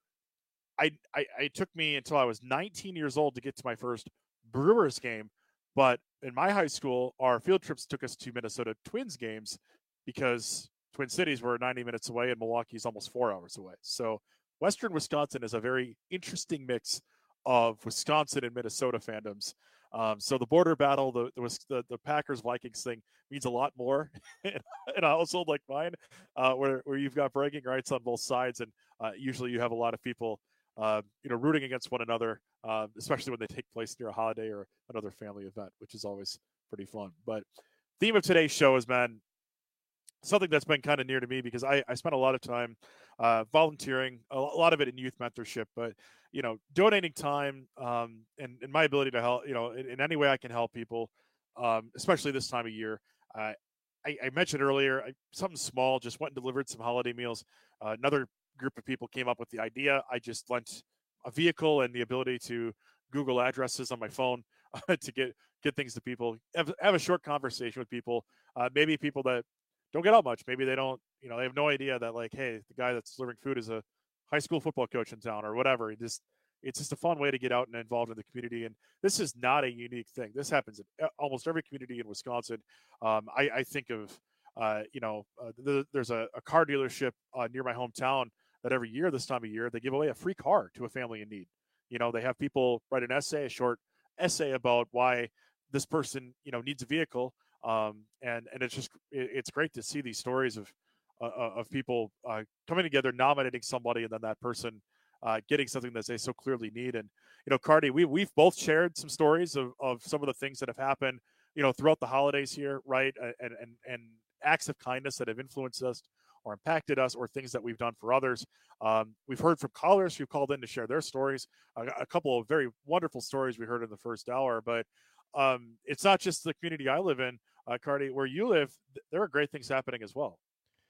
I, I it took me until I was nineteen years old to get to my first Brewers game. But in my high school, our field trips took us to Minnesota Twins games because Twin Cities were ninety minutes away and Milwaukee is almost four hours away. So Western Wisconsin is a very interesting mix of Wisconsin and Minnesota fandoms. Um, so the border battle, the, the the Packers Vikings thing means a lot more in a household like mine, uh, where where you've got bragging rights on both sides, and uh, usually you have a lot of people, uh, you know, rooting against one another, uh, especially when they take place near a holiday or another family event, which is always pretty fun. But theme of today's show is, man, something that's been kind of near to me, because I, I spent a lot of time uh, volunteering, a lot of it in youth mentorship, but, you know, donating time um, and, and my ability to help, you know, in, in any way I can help people, um, especially this time of year. Uh, I, I mentioned earlier, I, something small, just went and delivered some holiday meals. Uh, another group of people came up with the idea. I just lent a vehicle and the ability to Google addresses on my phone uh, to get, get things to people, have, have a short conversation with people, uh, maybe people that don't get out much. Maybe they don't, you know, they have no idea that, like, hey, the guy that's delivering food is a high school football coach in town or whatever. It just, it's just a fun way to get out and involved in the community. And this is not a unique thing. This happens in almost every community in Wisconsin. Um, I, I think of, uh, you know, uh, the, there's a, a car dealership uh, near my hometown that every year, this time of year, they give away a free car to a family in need. You know, they have people write an essay, a short essay about why this person, you know, needs a vehicle. Um, and, and it's just, it, it's great to see these stories of, uh, of people, uh, coming together, nominating somebody, and then that person, uh, getting something that they so clearly need. And, you know, Cardi, we, we've both shared some stories of, of some of the things that have happened, you know, throughout the holidays here, right. And, and, and acts of kindness that have influenced us or impacted us, or things that we've done for others. Um, we've heard from callers who called in to share their stories, a, a couple of very wonderful stories we heard in the first hour, but, um, it's not just the community I live in. Uh, Cardi, where you live, th- there are great things happening as well.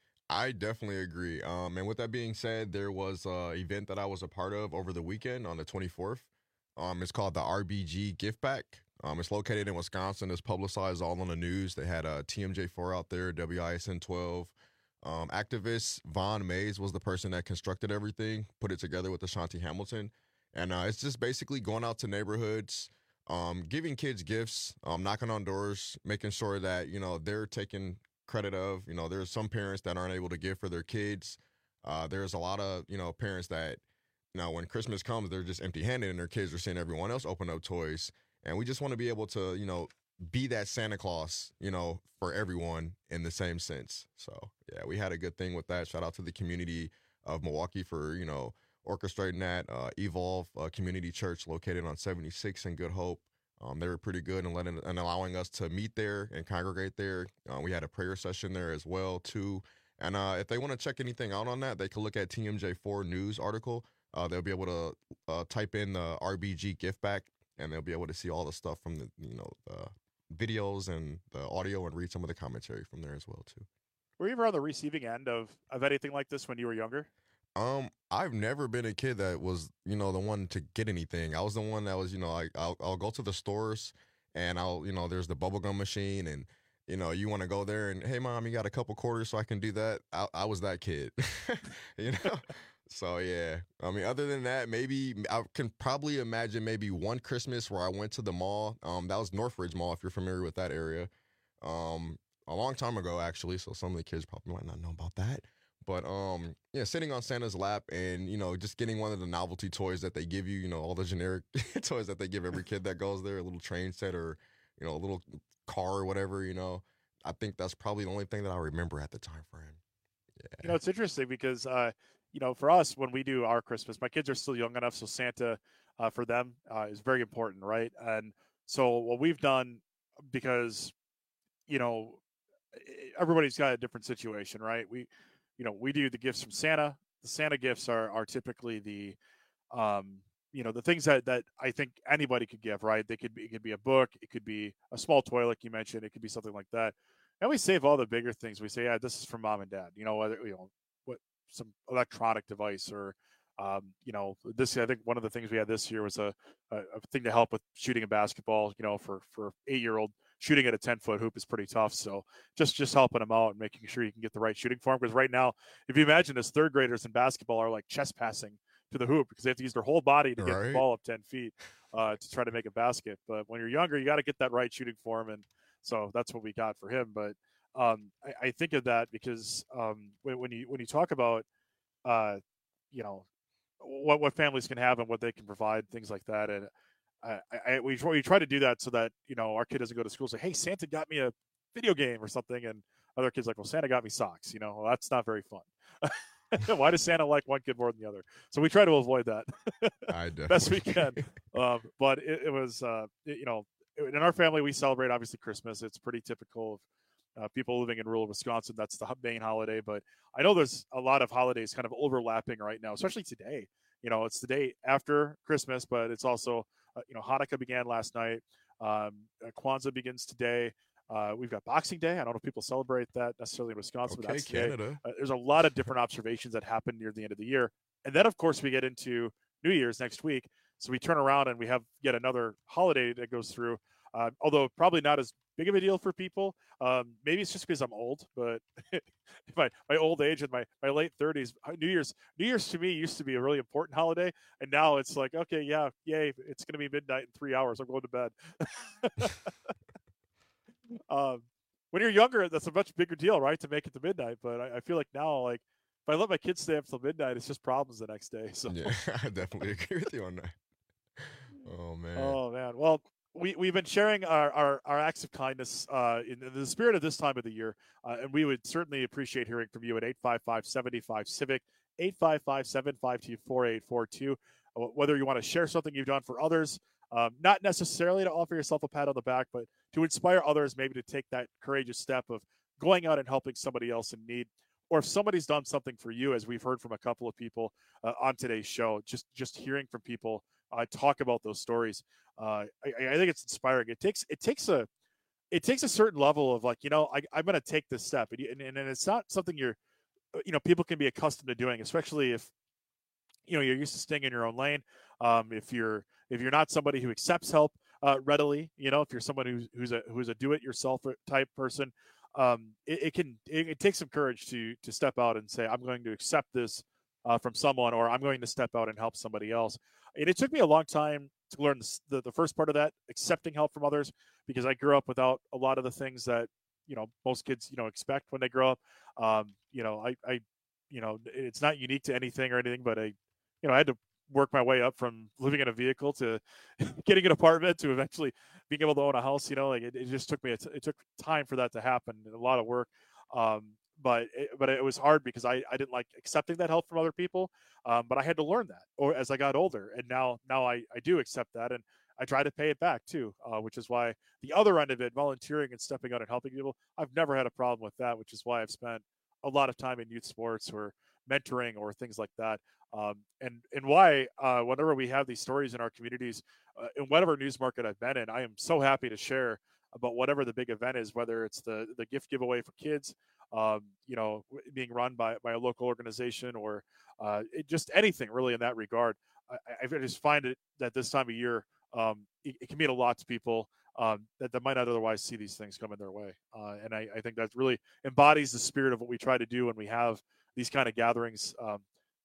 I definitely agree. Um, and with that being said, there was an event that I was a part of over the weekend on the twenty-fourth. Um, it's called the R B G Gift Pack. Um, it's located in Wisconsin. It's publicized all on the news. They had a T M J four out there, W I S N twelve. Um, activist Vaughn Mays was the person that constructed everything, put it together with Ashanti Hamilton. And uh, it's just basically going out to neighborhoods, Um, giving kids gifts, um, knocking on doors, making sure that, you know, they're taking credit of, you know, there's some parents that aren't able to give for their kids. Uh, there's a lot of, you know, parents that, you know, when Christmas comes, they're just empty handed and their kids are seeing everyone else open up toys. And we just want to be able to, you know, be that Santa Claus, you know, for everyone in the same sense. So, yeah, we had a good thing with that. Shout out to the community of Milwaukee for, you know, orchestrating that. uh, Evolve uh, Community Church located on seventy-six in Good Hope. Um, they were pretty good in letting and allowing us to meet there and congregate there. Uh, we had a prayer session there as well too. And uh, if they want to check anything out on that, they can look at T M J four news article. Uh, they'll be able to uh, type in the R B G gift pack, and they'll be able to see all the stuff from the, you know, the videos and the audio, and read some of the commentary from there as well too. Were you ever on the receiving end of, of anything like this when you were younger? Um, I've never been a kid that was, you know, the one to get anything. I was the one that was, you know, I, I'll, I'll go to the stores and I'll, you know, there's the bubblegum machine and, you know, you want to go there and, hey, mom, you got a couple quarters so I can do that? I, I was that kid, you know? So yeah, I mean, other than that, maybe I can probably imagine maybe one Christmas where I went to the mall. Um, that was Northridge Mall, if you're familiar with that area. Um, a long time ago, actually. So some of the kids probably might not know about that. But um, yeah, sitting on Santa's lap and you know just getting one of the novelty toys that they give you. You know, all the generic toys that they give every kid that goes there, a little train set or you know a little car or whatever. You know, I think that's probably the only thing that I remember at the time frame. You know, it's interesting because, uh, you know, for us, when we do our Christmas, my kids are still young enough, so Santa uh, for them uh, is very important, right? And so what we've done, because, you know, everybody's got a different situation, right? We, you know, we do the gifts from Santa. The Santa gifts are are typically the, um, you know, the things that that I think anybody could give, right? They could be, it could be a book, it could be a small toy, like you mentioned, it could be something like that. And we save all the bigger things. We say, yeah, this is from mom and dad. You know, whether you know what some electronic device or, um, you know, this. I think one of the things we had this year was a, a, a thing to help with shooting a basketball. You know, for for eight year old shooting at a ten foot hoop is pretty tough. So just just helping them out and making sure you can get the right shooting form. Because right now, if you imagine this, third graders in basketball are like chest passing to the hoop because they have to use their whole body to get Right. the ball up ten feet uh, to try to make a basket. But when you're younger, you got to get that right shooting form and. So that's what we got for him. But um, I, I think of that because um, when, when you when you talk about, uh, you know, what what families can have and what they can provide, things like that, and I, I we try, we try to do that so that you know our kid doesn't go to school and say, "Hey, Santa got me a video game or something," and other kids like, "Well, Santa got me socks." You know, well, that's not very fun. Why does Santa like one kid more than the other? So we try to avoid that I best we definitely- can. Um, but it, it was, uh, it- you know, in our family, we celebrate obviously Christmas. It's pretty typical of uh, people living in rural Wisconsin. That's the main holiday. But I know there's a lot of holidays kind of overlapping right now, especially today. You know, it's the day after Christmas, but it's also, uh, you know, Hanukkah began last night. Um, uh, Kwanzaa begins today. Uh, we've got Boxing Day. I don't know if people celebrate that necessarily in Wisconsin, but Okay, that's today. Canada. Uh, there's a lot of different observations that happen near the end of the year. And then, of course, we get into New Year's next week. So we turn around and we have yet another holiday that goes through, uh, although probably not as big of a deal for people. Um, maybe it's just because I'm old, but my, my old age and my, my late thirties, New Year's New Year's to me used to be a really important holiday. And now it's like, okay, yeah, yay, it's going to be midnight in three hours. I'm going to bed. um, when you're younger, that's a much bigger deal, right, to make it to midnight. But I, I feel like now, like, if I let my kids stay up till midnight, it's just problems the next day. So Yeah, I definitely agree with you on that. Oh man. Oh man. Well, we we've been sharing our our, our acts of kindness uh, in, in the spirit of this time of the year, uh, and we would certainly appreciate hearing from you at eight five five, seven five civic, eight five five, seven five two, four eight four two. Whether you want to share something you've done for others, um, not necessarily to offer yourself a pat on the back, but to inspire others maybe to take that courageous step of going out and helping somebody else in need. Or if somebody's done something for you, as we've heard from a couple of people uh, on today's show, just just hearing from people uh, talk about those stories, uh, I, I think it's inspiring. It takes it takes a it takes a certain level of like, you know, I, I'm going to take this step, and, and and it's not something you're, you know, people can be accustomed to doing, especially if, you know, you're used to staying in your own lane. Um, if you're if you're not somebody who accepts help uh, readily, you know, if you're someone who's who's a who's a do-it-yourself type person. Um, it, it can it, it takes some courage to to step out and say, I'm going to accept this uh, from someone, or I'm going to step out and help somebody else. And it took me a long time to learn the, the, the first part of that, accepting help from others, because I grew up without a lot of the things that, you know, most kids, you know, expect when they grow up. Um, you know, I, I, you know, it's not unique to anything or anything, but I, you know, I had to work my way up from living in a vehicle to getting an apartment to eventually being able to own a house. You know, like it, it just took me, a t- it took time for that to happen, and a lot of work. Um, but, it, but it was hard because I, I didn't like accepting that help from other people. Um, but I had to learn that, or as I got older, and now, now I, I do accept that. And I try to pay it back too, uh, which is why the other end of it, volunteering and stepping out and helping people, I've never had a problem with that, which is why I've spent a lot of time in youth sports or mentoring or things like that. Um, and, and why, uh, whenever we have these stories in our communities, uh, in whatever news market I've been in, I am so happy to share about whatever the big event is, whether it's the, the gift giveaway for kids, um, you know, being run by, by a local organization, or uh, it, just anything really in that regard. I, I just find it that this time of year, um, it, it can mean a lot to people um, that, that might not otherwise see these things coming their way. Uh, and I, I think that really embodies the spirit of what we try to do when we have these kind of gatherings. Um,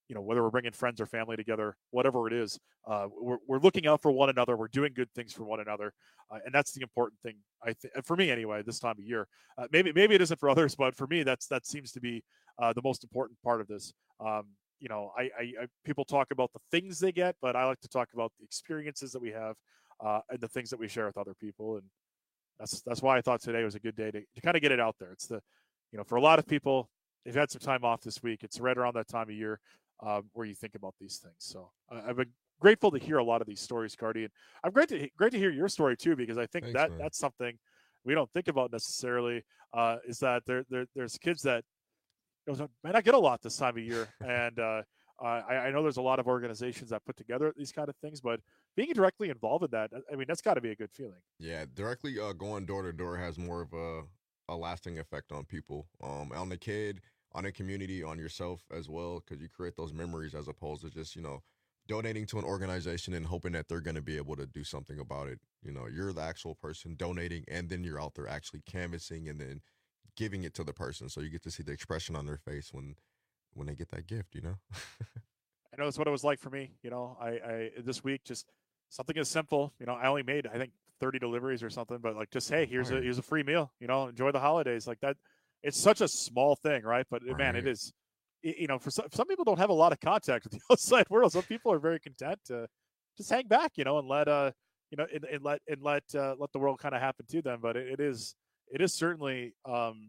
you know, whether we're bringing friends or family together, whatever it is, uh, we're, we're looking out for one another. We're doing good things for one another. Uh, and that's the important thing, I think, for me anyway, this time of year. Uh, maybe maybe it isn't for others, but for me, that's that seems to be uh, the most important part of this. Um, you know, I, I, I people talk about the things they get, but I like to talk about the experiences that we have uh, and the things that we share with other people. And that's that's why I thought today was a good day to, to kind of get it out there. It's the, you know, for a lot of people, they've had some time off this week. It's right around that time of year um, where you think about these things. So uh, I've been grateful to hear a lot of these stories, Cardi, and I'm great to great to hear your story too, because I think Thanks, that man. that's something we don't think about necessarily. Uh, is that there, there there's kids that you know, may not get a lot this time of year, and uh, uh, I, I know there's a lot of organizations that put together these kind of things, but being directly involved in that, I mean, that's got to be a good feeling. Yeah, directly uh, going door to door has more of a a lasting effect on people, um, on the kid, on the community, on yourself as well, because you create those memories as opposed to just, you know, donating to an organization and hoping that they're going to be able to do something about it. You know, you're the actual person donating, and then you're out there actually canvassing and then giving it to the person. So you get to see the expression on their face when when they get that gift, you know? I know that's what it was like for me. You know, I, I this week, just something as simple, you know, I only made, I think, thirty deliveries or something, but like, just, hey, here's right. a, here's a free meal, you know, enjoy the holidays like that. It's such a small thing, right? But right. man, it is, you know, for some, some people don't have a lot of contact with the outside world. Some people are very content to just hang back, you know, and let, uh, you know, and, and let, and let, uh, let the world kind of happen to them. But it, it is, it is certainly, um,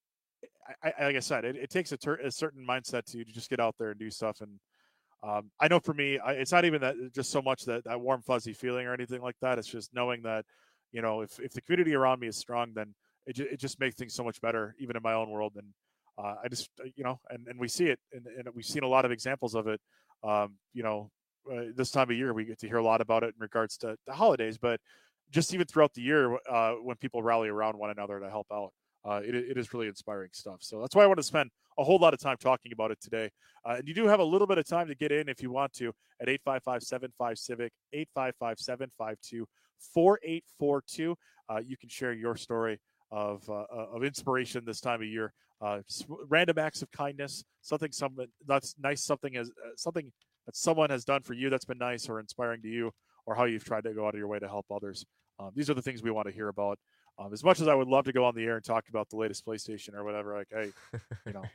I, I like I said, it, it takes a, ter- a certain mindset to just get out there and do stuff. And um, I know for me, I, it's not even that just so much that, that warm, fuzzy feeling or anything like that. It's just knowing that, you know, if, if the community around me is strong, then it, ju- it just makes things so much better, even in my own world. And uh, I just, you know, and, and we see it, and, and we've seen a lot of examples of it. Um, you know, uh, this time of year, we get to hear a lot about it in regards to the holidays, but just even throughout the year, uh, when people rally around one another to help out. Uh, it, it is really inspiring stuff. So that's why I want to spend a whole lot of time talking about it today. Uh, and you do have a little bit of time to get in if you want to at eight five five, seven five, civic, eight five five, seven five two, four eight four two. Uh, you can share your story of uh, of inspiration this time of year. Uh, random acts of kindness, something something that's nice, something as uh, something that someone has done for you that's been nice or inspiring to you, or how you've tried to go out of your way to help others. Um, these are the things we want to hear about. Um, as much as I would love to go on the air and talk about the latest PlayStation or whatever, like, hey, you know,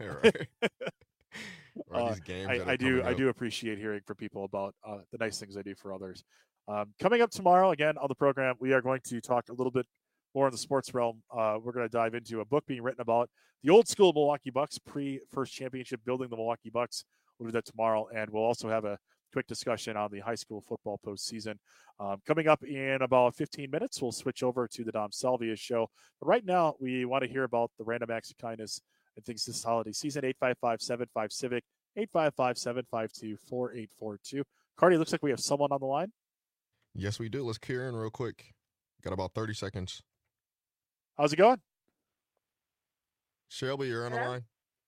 uh, I, I do, I do appreciate hearing from people about uh, the nice things I do for others. Um, coming up tomorrow, again on the program, we are going to talk a little bit more in the sports realm. Uh, we're going to dive into a book being written about the old school Milwaukee Bucks pre-first championship, building the Milwaukee Bucks. We'll do that tomorrow, and we'll also have a quick discussion on the high school football postseason. Um, coming up in about fifteen minutes, we'll switch over to the Dom Salvia show. But right now, we want to hear about the random acts of kindness and things this holiday season. eight five five, seven five, civic, eight five five, seven five two, four eight four two. Cardi, looks like we have someone on the line. Yes, we do. Let's key in real quick. Got about thirty seconds. How's it going? Shelby, you're on Hello? the line.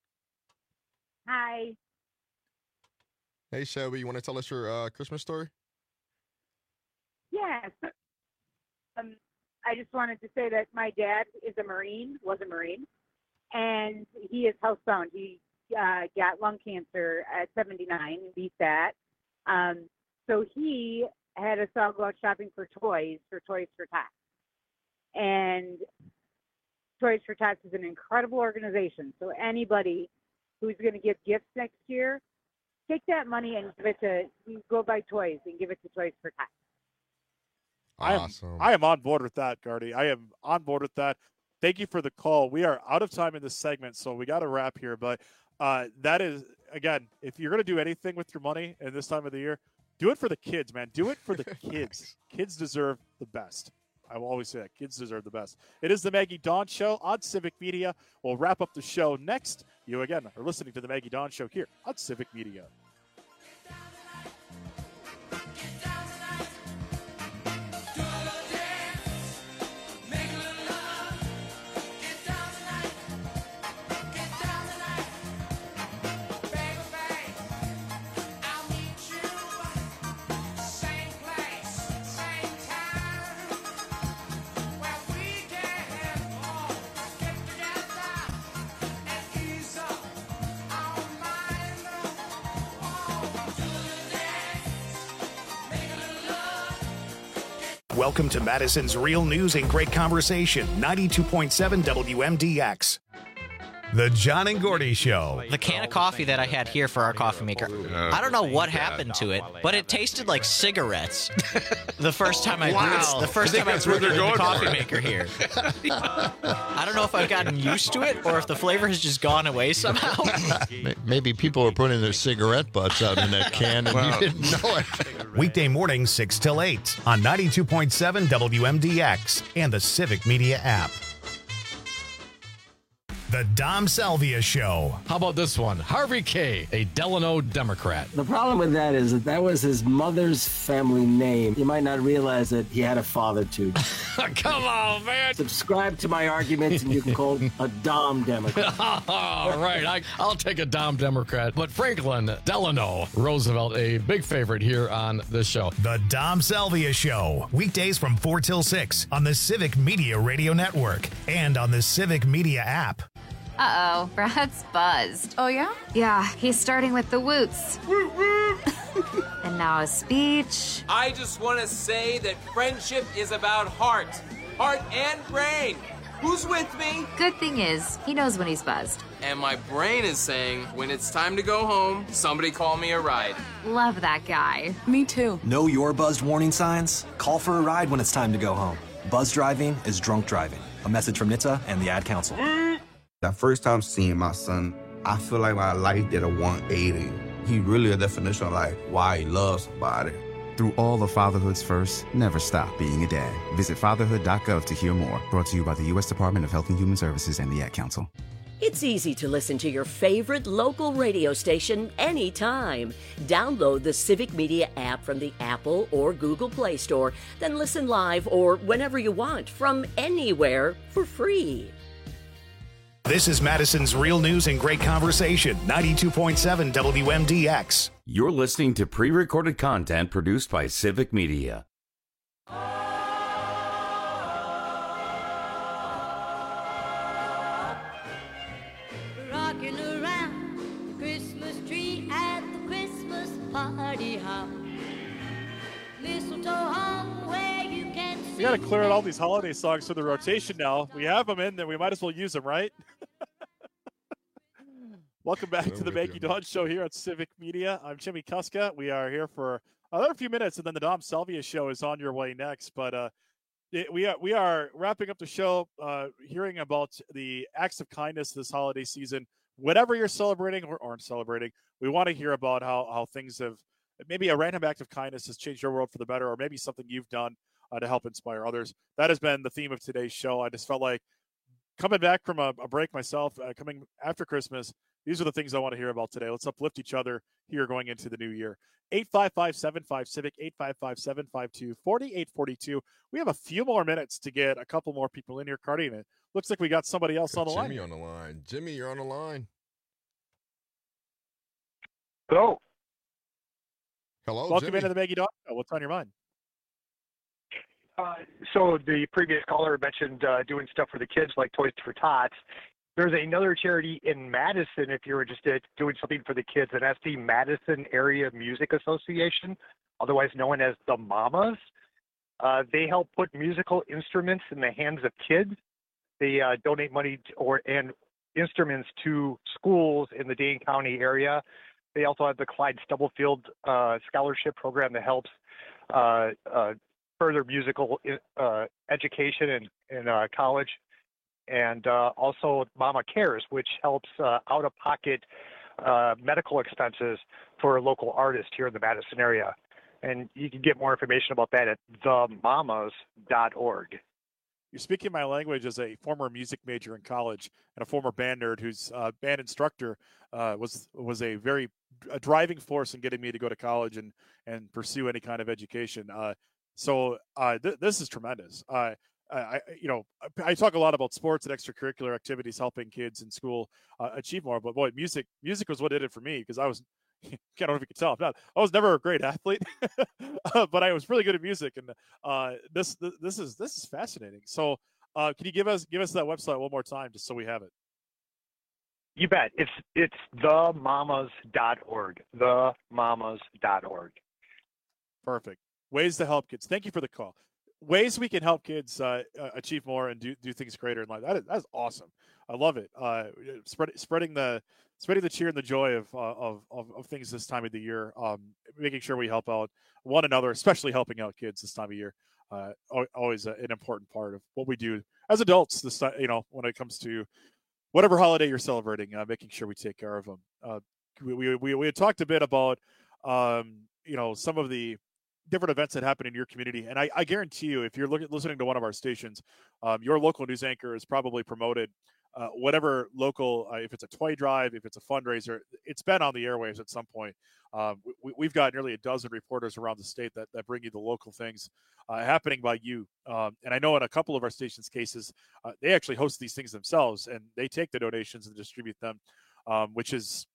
Hi. Hey, Shelby, you want to tell us your uh, Christmas story? Yes. Um, I just wanted to say that my dad is a Marine, was a Marine, and he is housebound. He uh, got lung cancer at seventy-nine and beat that. Um, so he had us all go out shopping for toys, for Toys for Tots. And Toys for Tots is an incredible organization. So anybody who's going to give gifts next year, take that money and give it to, go buy toys and give it to Toys for Tots. Awesome. I am, I am on board with that, Gardy. I am on board with that. Thank you for the call. We are out of time in this segment, so we got to wrap here. But uh, that is, again, if you're going to do anything with your money in this time of the year, do it for the kids, man. Do it for the kids. Kids deserve the best. I will always say that. Kids deserve the best. It is the Maggie Dawn Show on Civic Media. We'll wrap up the show next. You, again, are listening to the Maggie Dawn Show here on Civic Media. Welcome to Madison's Real News and Great Conversation, ninety-two point seven W M D X. The John and Gordy Show. The can of coffee that I had here for our coffee maker, I don't know what happened to it, but it tasted like cigarettes. The first time I Wow. brewed, the first I time think I that's what brewed they're the going coffee for. maker here. I don't know if I've gotten used to it or if the flavor has just gone away somehow. Maybe people are putting their cigarette butts out in that can and you didn't know it. Weekday mornings six till eight on ninety-two point seven W M D X and the Civic Media app. The Dom Salvia Show. How about this one? Harvey K., a Delano Democrat. The problem with that is that that was his mother's family name. You might not realize that he had a father too. Come on, man. Subscribe to my arguments and you can call a Dom Democrat. All right, I, I'll take a Dom Democrat. But Franklin Delano Roosevelt, a big favorite here on this show. The Dom Salvia Show. Weekdays from four till six on the Civic Media Radio Network and on the Civic Media app. Uh-oh, Brad's buzzed. Oh, yeah? Yeah, he's starting with the woots. And now a speech. I just want to say that friendship is about heart. Heart and brain. Who's with me? Good thing is, he knows when he's buzzed. And my brain is saying, when it's time to go home, somebody call me a ride. Love that guy. Me too. Know your buzzed warning signs? Call for a ride when it's time to go home. Buzz driving is drunk driving. A message from N H T S A and the Ad Council. The first time seeing my son, I feel like my life did a one eighty. He really a definition of like why he loves somebody. Through all of fatherhood's first, never stop being a dad. Visit fatherhood dot gov to hear more. Brought to you by the U S Department of Health and Human Services and the Ad Council. It's easy to listen to your favorite local radio station anytime. Download the Civic Media app from the Apple or Google Play Store, then listen live or whenever you want from anywhere for free. This is Madison's Real News and Great Conversation, ninety-two point seven W M D X. You're listening to pre-recorded content produced by Civic Media. Rocking around the Christmas tree at the Christmas party hop. Mistletoe hung where you can see. We got to clear out all these holiday songs for the rotation now. We have them in, then we might as well use them, right? Welcome back to the Maggie Dawn Show here at Civic Media. I'm Jimmy Kuska. We are here for another few minutes, and then the Dom Salvia Show is on your way next. But uh, it, we are we are wrapping up the show, uh, hearing about the acts of kindness this holiday season. Whatever you're celebrating or aren't celebrating, we want to hear about how how things have. Maybe a random act of kindness has changed your world for the better, or maybe something you've done uh, to help inspire others. That has been the theme of today's show. I just felt like coming back from a, a break myself, uh, coming after Christmas, these are the things I want to hear about today. Let's uplift each other here going into the new year. eight five five, seven five, Civic, eight five five, seven five two, four eight four two. We have a few more minutes to get a couple more people in here. Cardi, it looks like we got somebody else on the Jimmy line. Jimmy on the line. Jimmy, you're on the line. Hello. Hello, Welcome Jimmy. into the Maggie Dawn Show. What's on your mind? Uh, so the previous caller mentioned uh, doing stuff for the kids like Toys for Tots. There's another charity in Madison, if you're interested, doing something for the kids, and that's the Madison Area Music Association, otherwise known as the Mamas. Uh, they help put musical instruments in the hands of kids. They uh, donate money to, or and instruments to schools in the Dane County area. They also have the Clyde Stubblefield uh, Scholarship Program that helps uh, uh, further musical uh, education in, in uh, college. And uh, also Mama Cares, which helps uh, out-of-pocket uh, medical expenses for local artists here in the Madison area. And you can get more information about that at the mamas dot org. You're speaking my language as a former music major in college and a former band nerd whose uh, band instructor uh, was was a very a driving force in getting me to go to college and and pursue any kind of education. Uh, so uh, th- this is tremendous. Uh, I, you know, I talk a lot about sports and extracurricular activities helping kids in school uh, achieve more. But boy, music music was what did it for me because I was. I don't know if you can tell. I'm not, I was never a great athlete, uh, but I was really good at music, and uh, this this is this is fascinating. So, uh, can you give us give us that website one more time, just so we have it? You bet. It's it's the mamas dot org. the mamas dot org. Perfect. Ways to help kids. Thank you for the call. ways we can help kids uh, achieve more and do, do things greater in life. That is, that is awesome. I love it. Uh, spread, spreading the spreading the cheer and the joy of, uh, of of of things this time of the year. Um, making sure we help out one another, especially helping out kids this time of year. Uh, always a, an important part of what we do as adults. This, you know, when it comes to whatever holiday you're celebrating, uh, making sure we take care of them. Uh, we, we we had talked a bit about, um, you know, some of the different events that happen in your community, and I, I guarantee you, if you're looking listening to one of our stations, um, your local news anchor is probably promoted. Uh, whatever local, uh, if it's a toy drive, if it's a fundraiser, it's been on the airwaves at some point. Um, we, we've got nearly a dozen reporters around the state that, that bring you the local things uh, happening by you. Um, and I know in a couple of our stations' cases, uh, they actually host these things themselves, and they take the donations and distribute them, um, which is,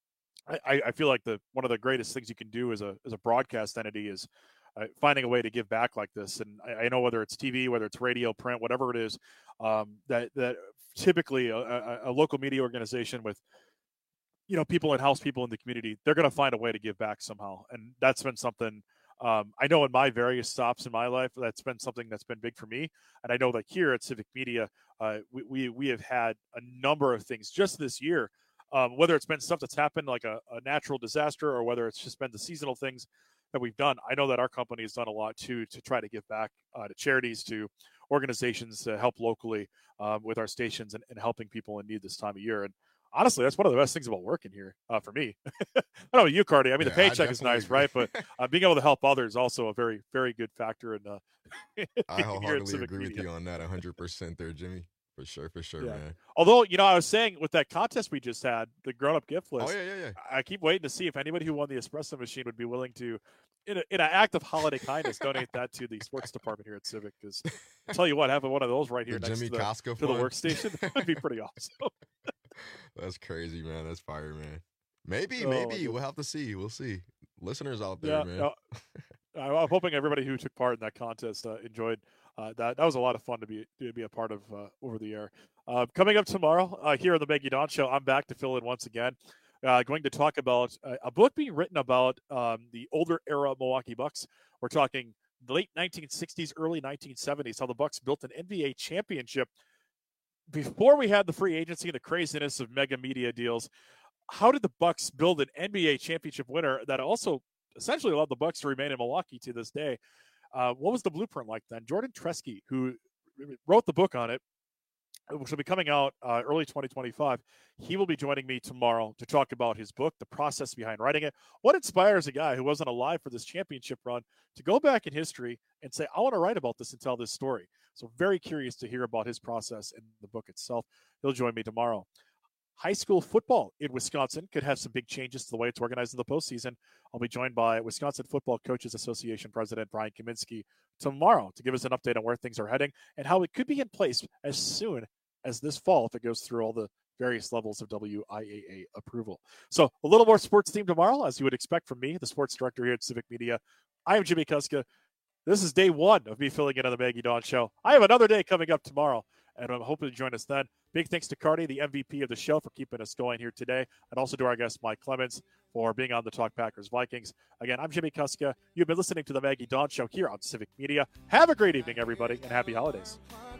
I, I feel like the one of the greatest things you can do as a as a broadcast entity is uh, finding a way to give back like this. And I, I know whether it's T V, whether it's radio, print, whatever it is, um, that that. Typically a, a, a local media organization with, you know, people and house people in the community, they're going to find a way to give back somehow. And that's been something um, I know in my various stops in my life, that's been something that's been big for me. And I know that here at Civic Media, uh, we, we, we have had a number of things just this year, um, whether it's been stuff that's happened like a, a natural disaster or whether it's just been the seasonal things that we've done. I know that our company has done a lot too, to try to give back uh, to charities, to organizations to help locally um, with our stations and, and helping people in need this time of year. And honestly, that's one of the best things about working here uh, for me. I don't know you, Cardi. I mean, yeah, the paycheck is nice, agree. Right? But uh, being able to help others is also a very, very good factor. In, uh, I wholeheartedly agree Media. with you on that one hundred percent there, Jimmy. For sure, for sure, yeah. man. Although, you know, I was saying with that contest we just had, the grown-up gift list, oh, yeah, yeah, yeah. I keep waiting to see if anybody who won the espresso machine would be willing to, in, a, in an act of holiday kindness, donate that to the sports department here at Civic. Because I'll tell you what, having one of those right here the next Jimmy to, the, Costco to the workstation would be pretty awesome. That's crazy, man. That's fire, man. Maybe, oh, maybe. We'll have to see. We'll see. Listeners out there, yeah, man. No, I'm hoping everybody who took part in that contest uh, enjoyed uh, that. That was a lot of fun to be to be a part of uh, over the air. Uh, coming up tomorrow uh, here on the Maggie Dawn Show, I'm back to fill in once again. Uh, going to talk about uh, a book being written about um, the older era Milwaukee Bucks. We're talking the late nineteen sixties, early nineteen seventies, how the Bucks built an N B A championship before we had the free agency and the craziness of mega media deals. How did the Bucks build an N B A championship winner that also essentially allowed the Bucks to remain in Milwaukee to this day? Uh, what was the blueprint like then? Jordan Treske, who wrote the book on it, which will be coming out uh, early twenty twenty-five. He will be joining me tomorrow to talk about his book, the process behind writing it, what inspires a guy who wasn't alive for this championship run to go back in history and say, I want to write about this and tell this story. So very curious to hear about his process and the book itself. He'll join me tomorrow. High school football in Wisconsin could have some big changes to the way it's organized in the postseason. I'll be joined by Wisconsin Football Coaches Association President Brian Kaminsky tomorrow to give us an update on where things are heading and how it could be in place as soon as this fall if it goes through all the various levels of W I A A approval. So a little more sports theme tomorrow, as you would expect from me, the sports director here at Civic Media. I am Jimmy Kuska. This is day one of me filling in on the Maggie Dawn Show. I have another day coming up tomorrow, and I'm hoping to join us then. Big thanks to Cardi, the M V P of the show, for keeping us going here today, and also to our guest, Mike Clemens, for being on the Talk Packers Vikings. Again, I'm Jimmy Kuska. You've been listening to the Maggie Dawn Show here on Civic Media. Have a great evening, everybody, and happy holidays.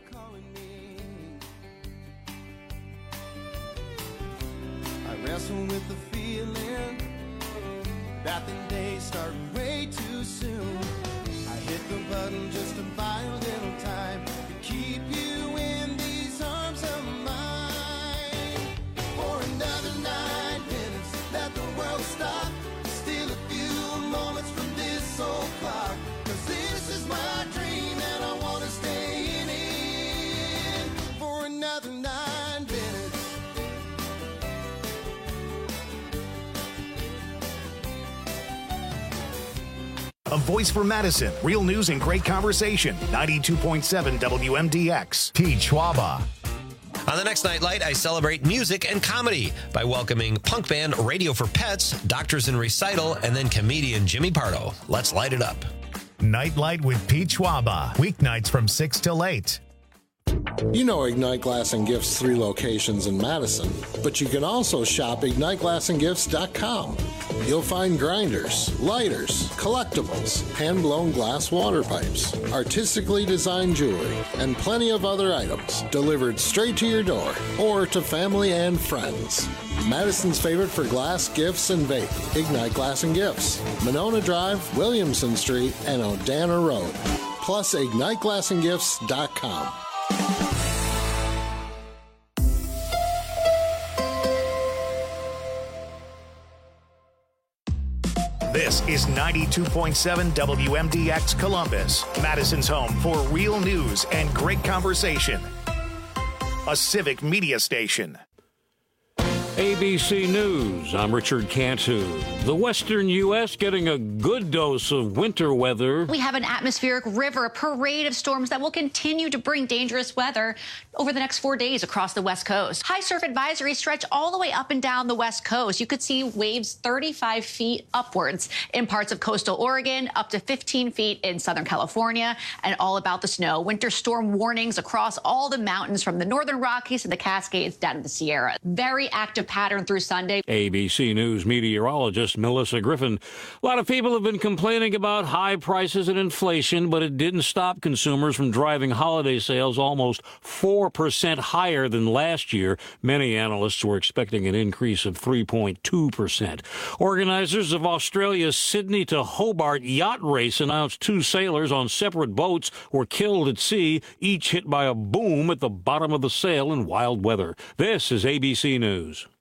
I wrestle with the feeling that the day's starting way too soon. I hit the button just to buy a little time to keep you in these arms of mine. For another nine minutes, let the world stop. Still a few moments from this old clock. Cause this is my dream and I wanna stay in it for another nine minutes. A voice for Madison. Real news and great conversation. ninety-two point seven W M D X. Pete Schwaba. On the next Nightlight, I celebrate music and comedy by welcoming punk band Radio for Pets, Doctors in Recital, and then comedian Jimmy Pardo. Let's light it up. Nightlight with Pete Schwaba. Weeknights from six till eight. You know Ignite Glass and Gifts' three locations in Madison, but you can also shop ignite glass and gifts dot com. You'll find grinders, lighters, collectibles, hand-blown glass water pipes, artistically designed jewelry, and plenty of other items delivered straight to your door or to family and friends. Madison's favorite for glass, gifts, and vape. Ignite Glass and Gifts. Monona Drive, Williamson Street, and Odana Road. Plus, ignite glass and gifts dot com. This is ninety-two point seven W M D X Columbus, Madison's home for real news and great conversation. A civic media station. A B C News, I'm Richard Cantu. The western U S getting a good dose of winter weather. We have an atmospheric river, a parade of storms that will continue to bring dangerous weather over the next four days across the west coast. High surf advisories stretch all the way up and down the west coast. You could see waves thirty-five feet upwards in parts of coastal Oregon, up to fifteen feet in Southern California, and all about the snow. Winter storm warnings across all the mountains from the northern Rockies to the Cascades down to the Sierra. Very active pattern through Sunday. A B C News meteorologist Melissa Griffin. A lot of people have been complaining about high prices and inflation, but it didn't stop consumers from driving holiday sales almost four percent higher than last year. Many analysts were expecting an increase of three point two percent. Organizers of Australia's Sydney to Hobart yacht race announced two sailors on separate boats were killed at sea, each hit by a boom at the bottom of the sail in wild weather. This is A B C News.